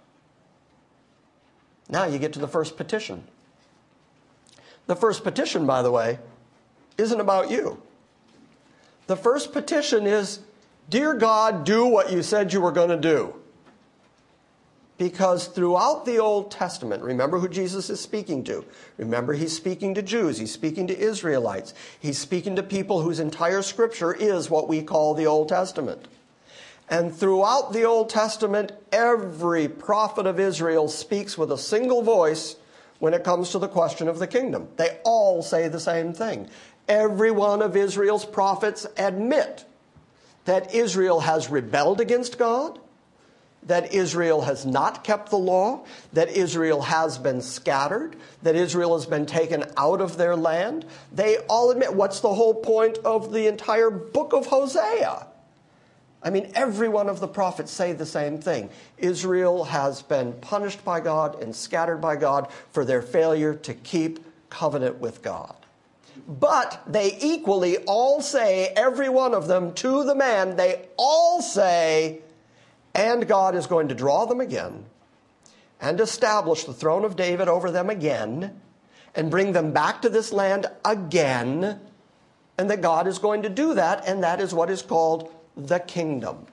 Now you get to the first petition. The first petition, by the way, isn't about you. The first petition is, dear God, do what you said you were going to do. Because throughout the Old Testament, remember who Jesus is speaking to. Remember, he's speaking to Jews. He's speaking to Israelites. He's speaking to people whose entire scripture is what we call the Old Testament. And throughout the Old Testament, every prophet of Israel speaks with a single voice when it comes to the question of the kingdom. They all say the same thing. Every one of Israel's prophets admit that Israel has rebelled against God, that Israel has not kept the law, that Israel has been scattered, that Israel has been taken out of their land. They all admit, what's the whole point of the entire book of Hosea? I mean, every one of the prophets say the same thing. Israel has been punished by God and scattered by God for their failure to keep covenant with God. But they equally all say, every one of them, to the man, they all say, and God is going to draw them again and establish the throne of David over them again and bring them back to this land again, and that God is going to do that, and that is what is called the kingdom.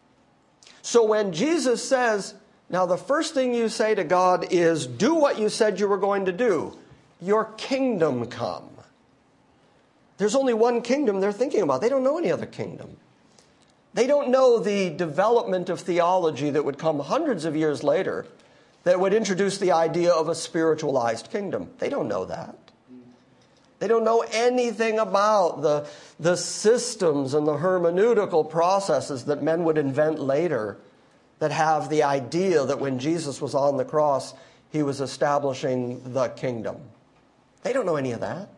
So when Jesus says, now the first thing you say to God is, do what you said you were going to do, your kingdom come. There's only one kingdom they're thinking about. They don't know any other kingdom. They don't know the development of theology that would come hundreds of years later that would introduce the idea of a spiritualized kingdom. They don't know that. They don't know anything about the, the systems and the hermeneutical processes that men would invent later that have the idea that when Jesus was on the cross, he was establishing the kingdom. They don't know any of that.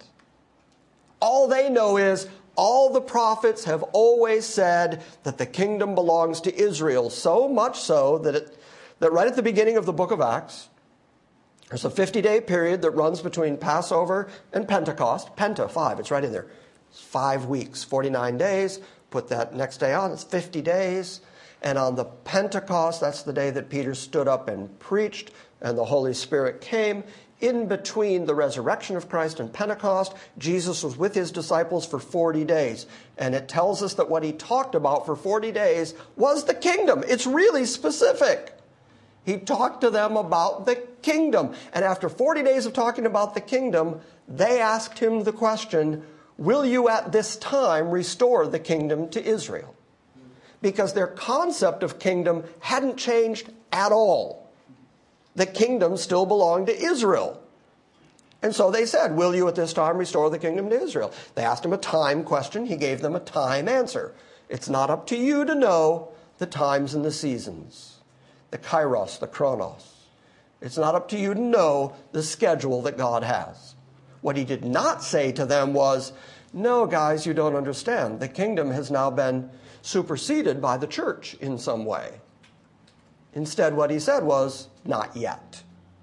All they know is all the prophets have always said that the kingdom belongs to Israel, so much so that, it, that right at the beginning of the book of Acts, there's a fifty-day period that runs between Passover and Pentecost. Penta, five, it's right in there. It's five weeks, forty-nine days. Put that next day on, it's fifty days. And on the Pentecost, that's the day that Peter stood up and preached, and the Holy Spirit came. In between the resurrection of Christ and Pentecost, Jesus was with his disciples for forty days. And it tells us that what he talked about for forty days was the kingdom. It's really specific. He talked to them about the kingdom. And after forty days of talking about the kingdom, they asked him the question, will you at this time restore the kingdom to Israel? Because their concept of kingdom hadn't changed at all. The kingdom still belonged to Israel. And so they said, will you at this time restore the kingdom to Israel? They asked him a time question. He gave them a time answer. It's not up to you to know the times and the seasons, the kairos, the chronos. It's not up to you to know the schedule that God has. What he did not say to them was, no, guys, you don't understand. The kingdom has now been superseded by the church in some way. Instead, what he said was, not yet.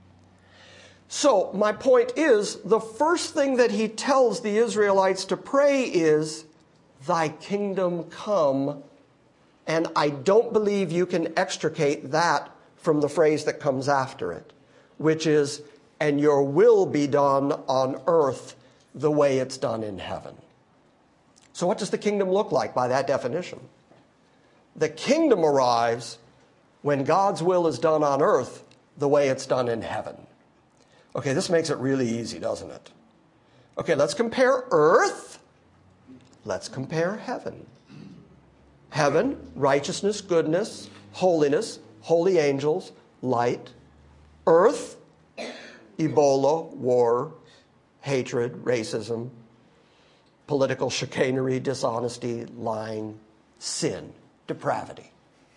So my point is, the first thing that he tells the Israelites to pray is, thy kingdom come. And I don't believe you can extricate that from the phrase that comes after it, which is, and your will be done on earth the way it's done in heaven. So what does the kingdom look like by that definition? The kingdom arrives when God's will is done on earth the way it's done in heaven. Okay, this makes it really easy, doesn't it? Okay, let's compare earth. Let's compare heaven. Heaven, righteousness, goodness, holiness, holy angels, light. Earth, Ebola, war, hatred, racism, political chicanery, dishonesty, lying, sin, depravity.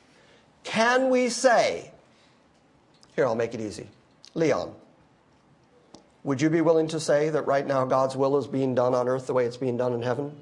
Can we say, here, I'll make it easy. Leon, would you be willing to say that right now God's will is being done on earth the way it's being done in heaven?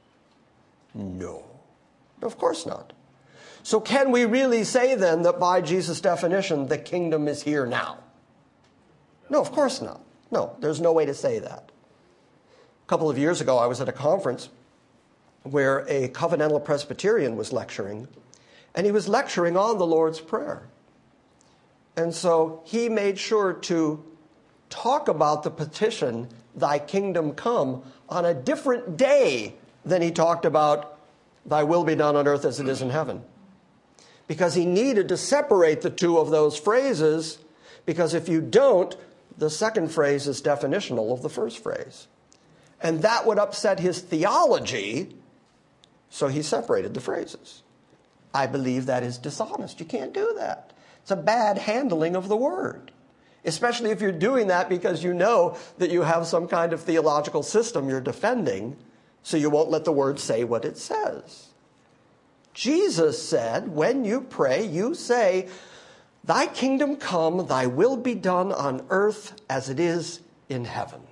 No. Of course not. So can we really say then that by Jesus' definition, the kingdom is here now? No, of course not. No, there's no way to say that. A couple of years ago, I was at a conference where a covenantal Presbyterian was lecturing, and he was lecturing on the Lord's Prayer. And so he made sure to talk about the petition, thy kingdom come, on a different day than he talked about, thy will be done on earth as it is in heaven. Because he needed to separate the two of those phrases, because if you don't, the second phrase is definitional of the first phrase. And that would upset his theology, so he separated the phrases. I believe that is dishonest. You can't do that. It's a bad handling of the word, especially if you're doing that because you know that you have some kind of theological system you're defending, so you won't let the word say what it says. Jesus said, when you pray, you say, thy kingdom come, thy will be done on earth as it is in heaven.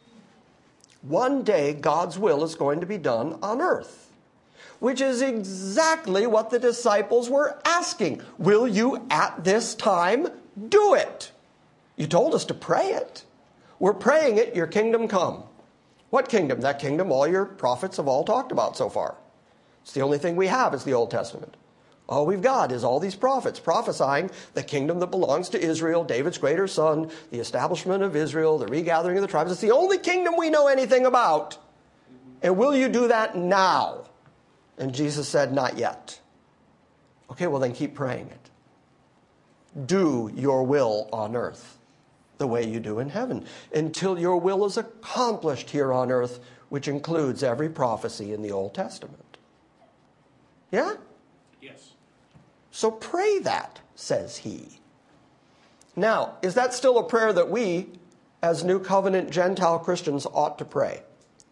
One day, God's will is going to be done on earth, which is exactly what the disciples were asking. Will you at this time do it? You told us to pray it. We're praying it, your kingdom come. What kingdom? That kingdom all your prophets have all talked about so far. It's the only thing we have is the Old Testament. All we've got is all these prophets prophesying the kingdom that belongs to Israel, David's greater son, the establishment of Israel, the regathering of the tribes. It's the only kingdom we know anything about. And will you do that now? And Jesus said, not yet. Okay, well then keep praying it. Do your will on earth the way you do in heaven, until your will is accomplished here on earth, which includes every prophecy in the Old Testament. Yeah? Yes. So pray that, says he. Now, is that still a prayer that we, as New Covenant Gentile Christians, ought to pray?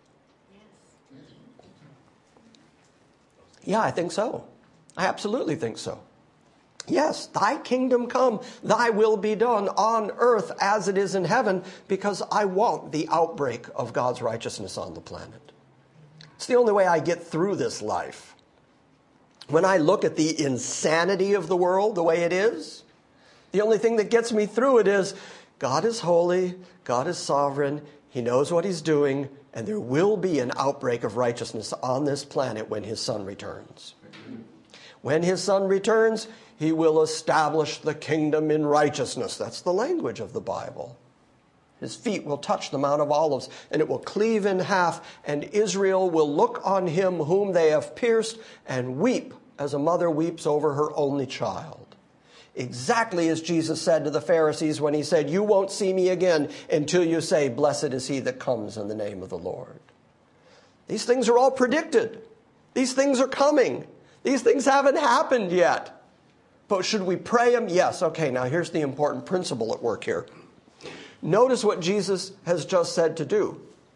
Yeah, I think so. I absolutely think so. Yes, thy kingdom come, thy will be done on earth as it is in heaven, because I want the outbreak of God's righteousness on the planet. It's the only way I get through this life. When I look at the insanity of the world the way it is, the only thing that gets me through it is God is holy, God is sovereign, he knows what he's doing, and there will be an outbreak of righteousness on this planet when his son returns. When his son returns, he will establish the kingdom in righteousness. That's the language of the Bible. His feet will touch the Mount of Olives, and it will cleave in half, and Israel will look on him whom they have pierced and weep as a mother weeps over her only child. Exactly as Jesus said to the Pharisees when he said, you won't see me again until you say, blessed is he that comes in the name of the Lord. These things are all predicted. These things are coming. These things haven't happened yet. But should we pray them? Yes. Okay, now here's the important principle at work here. Notice what Jesus has just said to do.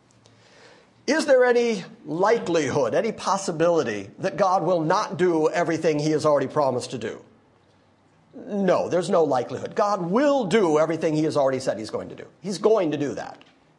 Is there any likelihood, any possibility that God will not do everything he has already promised to do? No, there's no likelihood. God will do everything he has already said he's going to do. He's going to do that.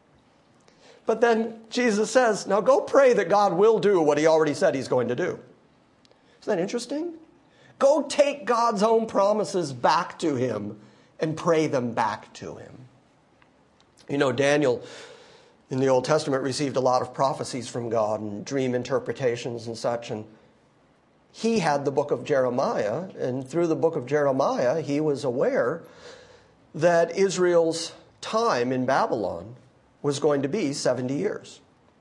But then Jesus says, now go pray that God will do what he already said he's going to do. Isn't that interesting? Go take God's own promises back to him and pray them back to him. You know, Daniel in the Old Testament received a lot of prophecies from God and dream interpretations and such. And he had the book of Jeremiah. And through the book of Jeremiah, he was aware that Israel's time in Babylon was going to be seventy years.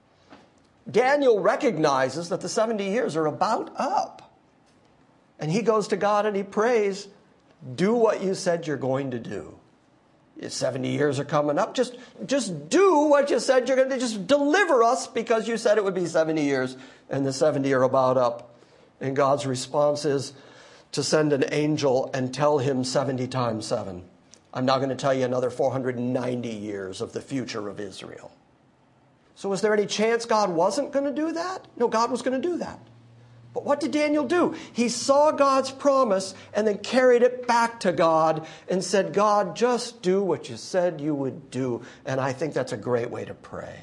Daniel recognizes that the seventy years are about up. And he goes to God and he prays, do what you said you're going to do. seventy years are coming up. Just, just do what you said you're going to do. Just deliver us because you said it would be seventy years and the seventy are about up. And God's response is to send an angel and tell him seventy times seven. I'm now going to tell you another four hundred ninety years of the future of Israel. So was there any chance God wasn't going to do that? No, God was going to do that. But what did Daniel do? He saw God's promise and then carried it back to God and said, God, just do what you said you would do. And I think that's a great way to pray.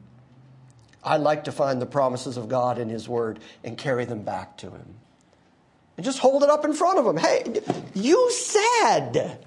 I like to find the promises of God in his word and carry them back to him. And just hold it up in front of him. Hey, you said.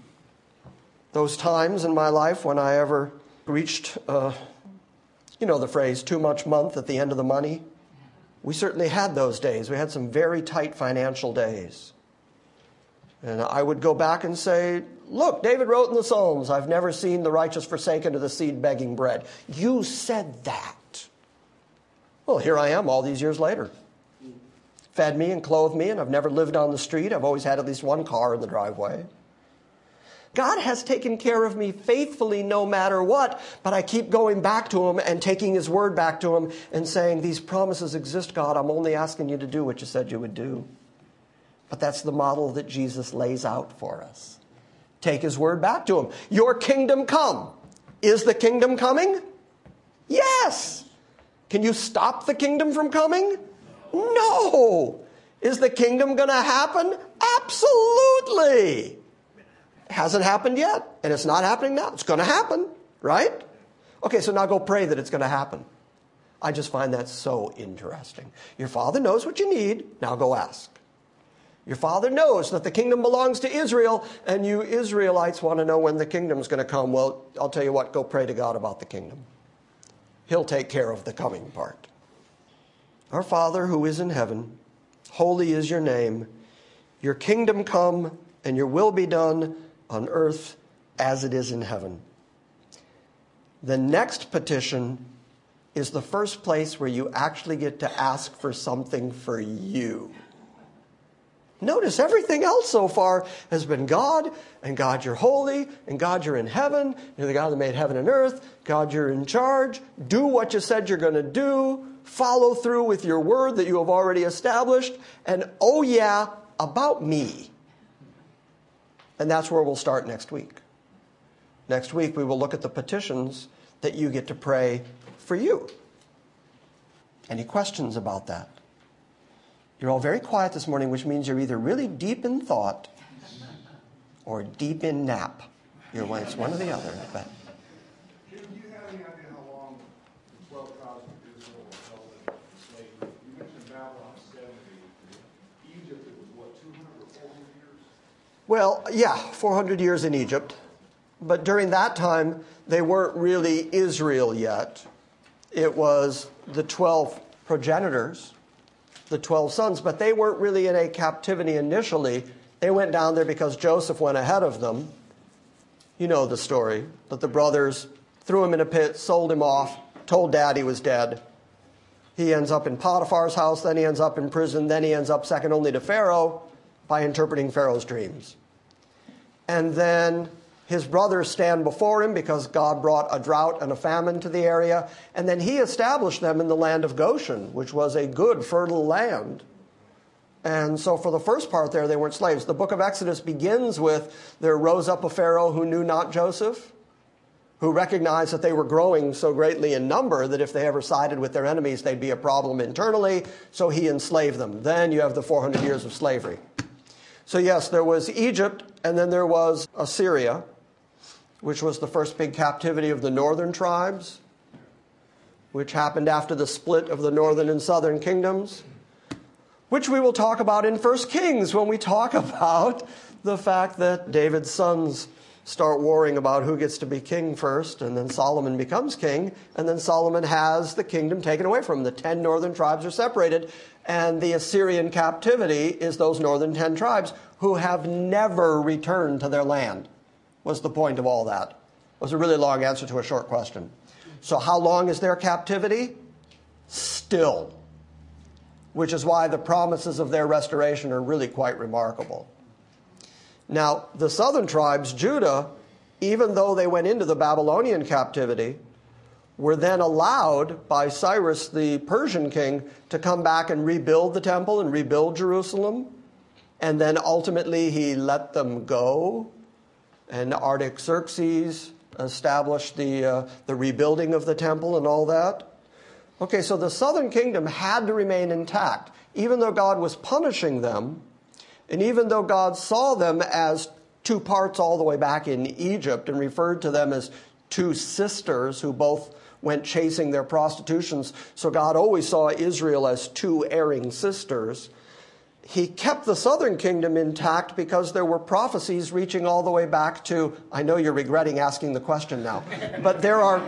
Those times in my life when I ever reached, uh, you know the phrase, too much month at the end of the money. We certainly had those days. We had some very tight financial days. And I would go back and say, look, David wrote in the Psalms, I've never seen the righteous forsaken or the seed begging bread. You said that. Well, here I am all these years later. Fed me and clothed me, and I've never lived on the street. I've always had at least one car in the driveway. God has taken care of me faithfully no matter what, but I keep going back to him and taking his word back to him and saying, these promises exist, God. I'm only asking you to do what you said you would do. But that's the model that Jesus lays out for us. Take his word back to him. Your kingdom come. Is the kingdom coming? Yes. Can you stop the kingdom from coming? No. Is the kingdom going to happen? Absolutely. It hasn't happened yet, and it's not happening now. It's going to happen, right? Okay, so now go pray that it's going to happen. I just find that so interesting. Your Father knows what you need. Now go ask. Your Father knows that the kingdom belongs to Israel, and you Israelites want to know when the kingdom's going to come. Well, I'll tell you what, go pray to God about the kingdom. He'll take care of the coming part. Our Father who is in heaven, holy is your name. Your kingdom come and your will be done on earth as it is in heaven. The next petition is the first place where you actually get to ask for something for you. Notice everything else so far has been God, and God, you're holy, and God, you're in heaven, you're the God that made heaven and earth, God, you're in charge, do what you said you're going to do, follow through with your word that you have already established, and oh yeah, about me. And that's where we'll start next week. Next week we will look at the petitions that you get to pray for you. Any questions about that? You're all very quiet this morning, which means you're either really deep in thought or deep in nap. You're one, it's one or the other. But Jim, do you have any idea how long the twelve tribes of Israel were held in slavery? You mentioned Babylon seventy. Egypt, it was what, two hundred or four hundred years? Well, yeah, four hundred years in Egypt. But during that time, they weren't really Israel yet. It was the twelve progenitors, the twelve sons, but they weren't really in a captivity initially. They went down there because Joseph went ahead of them. You know the story, that the brothers threw him in a pit, sold him off, told dad he was dead. He ends up in Potiphar's house, then he ends up in prison, then he ends up second only to Pharaoh by interpreting Pharaoh's dreams. And then his brothers stand before him because God brought a drought and a famine to the area. And then he established them in the land of Goshen, which was a good, fertile land. And so for the first part there, they weren't slaves. The book of Exodus begins with, there rose up a Pharaoh who knew not Joseph, who recognized that they were growing so greatly in number that if they ever sided with their enemies, they'd be a problem internally. So he enslaved them. Then you have the four hundred years of slavery. So yes, there was Egypt, and then there was Assyria, which was the first big captivity of the northern tribes, which happened after the split of the northern and southern kingdoms, which we will talk about in First Kings when we talk about the fact that David's sons start warring about who gets to be king first, and then Solomon becomes king, and then Solomon has the kingdom taken away from him. The ten northern tribes are separated, and the Assyrian captivity is those northern ten tribes who have never returned to their land. Was the point of all that? It was a really long answer to a short question. So how long is their captivity? Still. Which is why the promises of their restoration are really quite remarkable. Now, the southern tribes, Judah, even though they went into the Babylonian captivity, were then allowed by Cyrus, the Persian king, to come back and rebuild the temple and rebuild Jerusalem. And then ultimately he let them go. And Artaxerxes established the, uh, the rebuilding of the temple and all that. Okay, so the southern kingdom had to remain intact, even though God was punishing them, and even though God saw them as two parts all the way back in Egypt and referred to them as two sisters who both went chasing their prostitutions. So God always saw Israel as two erring sisters. He kept the southern kingdom intact because there were prophecies reaching all the way back to, I know you're regretting asking the question now, but there are,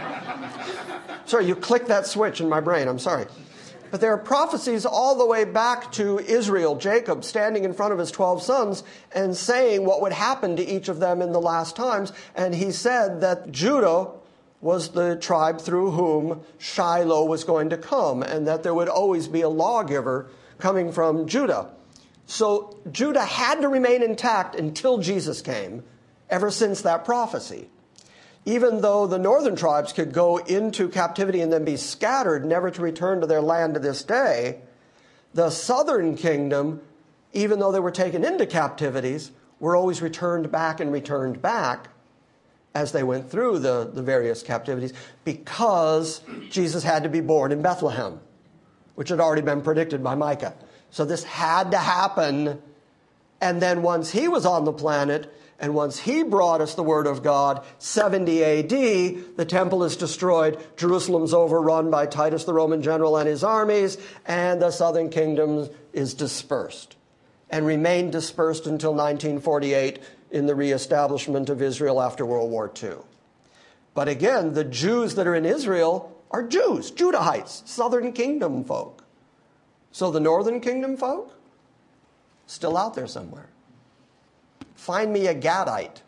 sorry, you clicked that switch in my brain, I'm sorry. But there are prophecies all the way back to Israel, Jacob, standing in front of his twelve sons and saying what would happen to each of them in the last times. And he said that Judah was the tribe through whom Shiloh was going to come, and that there would always be a lawgiver coming from Judah. So Judah had to remain intact until Jesus came, ever since that prophecy. Even though the northern tribes could go into captivity and then be scattered, never to return to their land to this day, the southern kingdom, even though they were taken into captivities, were always returned back and returned back as they went through the, the various captivities, because Jesus had to be born in Bethlehem, which had already been predicted by Micah. So this had to happen. And then once he was on the planet, and once he brought us the word of God, seventy A D, the temple is destroyed, Jerusalem's overrun by Titus the Roman general and his armies, and the southern kingdom is dispersed, and remained dispersed until nineteen forty-eight in the reestablishment of Israel after World War Two. But again, the Jews that are in Israel are Jews, Judahites, southern kingdom folk. So the northern kingdom folk, still out there somewhere. Find me a Gadite.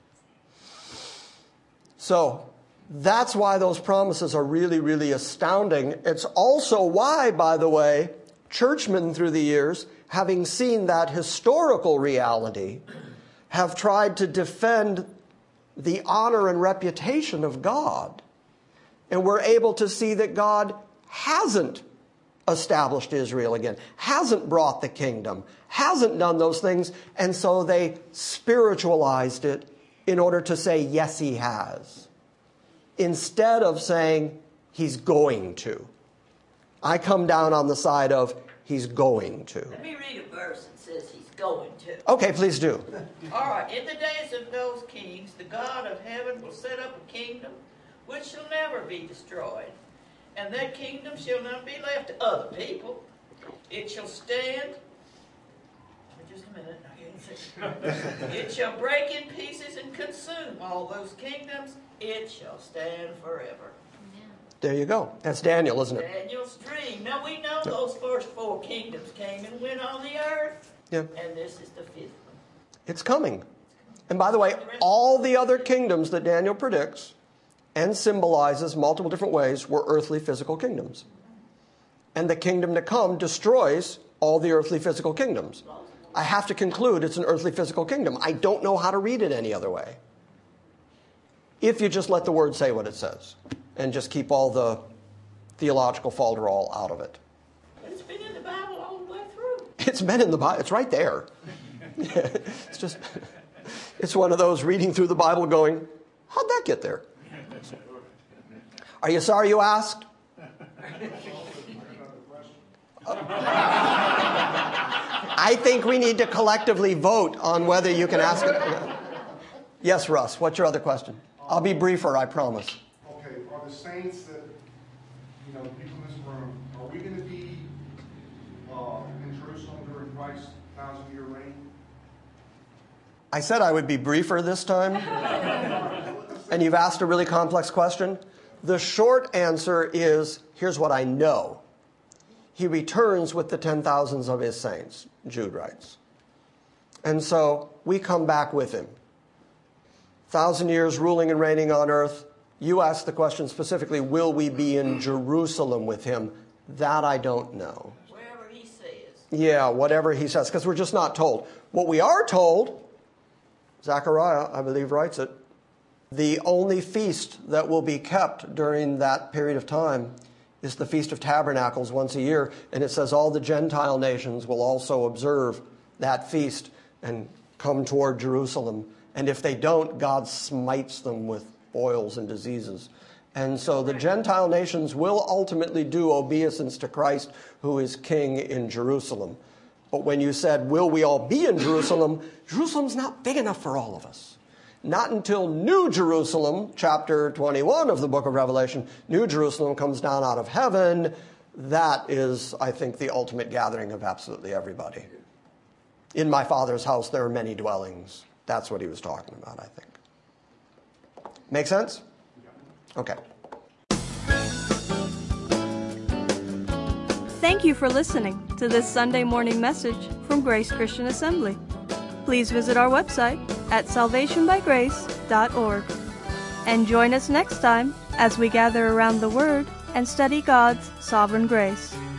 So that's why those promises are really, really astounding. It's also why, by the way, churchmen through the years, having seen that historical reality, have tried to defend the honor and reputation of God. And we're able to see that God hasn't established Israel again, hasn't brought the kingdom, hasn't done those things, and so they spiritualized it in order to say, yes, he has, instead of saying, he's going to. I come down on the side of, he's going to. Let me read a verse that says he's going to. Okay, please do. All right. In the days of those kings, the God of heaven will set up a kingdom which shall never be destroyed. And that kingdom shall not be left to other people. It shall stand. Just a minute. I can't see. It shall break in pieces and consume all those kingdoms. It shall stand forever. There you go. That's Daniel, isn't it? Daniel's dream. Now we know those first four kingdoms came and went on the earth. Yeah. And this is the fifth one. It's coming. And by the way, all the other kingdoms that Daniel predicts and symbolizes multiple different ways were earthly physical kingdoms. And the kingdom to come destroys all the earthly physical kingdoms. I have to conclude it's an earthly physical kingdom. I don't know how to read it any other way. If you just let the word say what it says and just keep all the theological falderall out of it. It's been in the Bible all the way through. It's been in the Bible. It's right there. It's just, it's one of those reading through the Bible going, how'd that get there? Are you sorry you asked? I think we need to collectively vote on whether you can ask it. Yes, Russ, what's your other question? I'll be briefer, I promise. Okay, are the saints that, you know, people in this room, are we going to be uh, in Jerusalem during Christ's thousand-year reign? I said I would be briefer this time, and you've asked a really complex question. The short answer is, here's what I know. He returns with the ten thousands of his saints, Jude writes. And so we come back with him. Thousand years ruling and reigning on earth. You asked the question specifically, will we be in Jerusalem with him? That I don't know. Wherever he says. Yeah, whatever he says, because we're just not told. What we are told, Zechariah, I believe, writes it, the only feast that will be kept during that period of time is the Feast of Tabernacles once a year. And it says all the Gentile nations will also observe that feast and come toward Jerusalem. And if they don't, God smites them with boils and diseases. And so the Gentile nations will ultimately do obeisance to Christ, who is king in Jerusalem. But when you said, will we all be in Jerusalem? Jerusalem's not big enough for all of us. Not until New Jerusalem, chapter twenty-one of the book of Revelation, New Jerusalem comes down out of heaven. That is, I think, the ultimate gathering of absolutely everybody. In my Father's house, there are many dwellings. That's what he was talking about, I think. Make sense? Okay. Thank you for listening to this Sunday morning message from Grace Christian Assembly. Please visit our website at salvation by grace dot org and join us next time as we gather around the Word and study God's sovereign grace.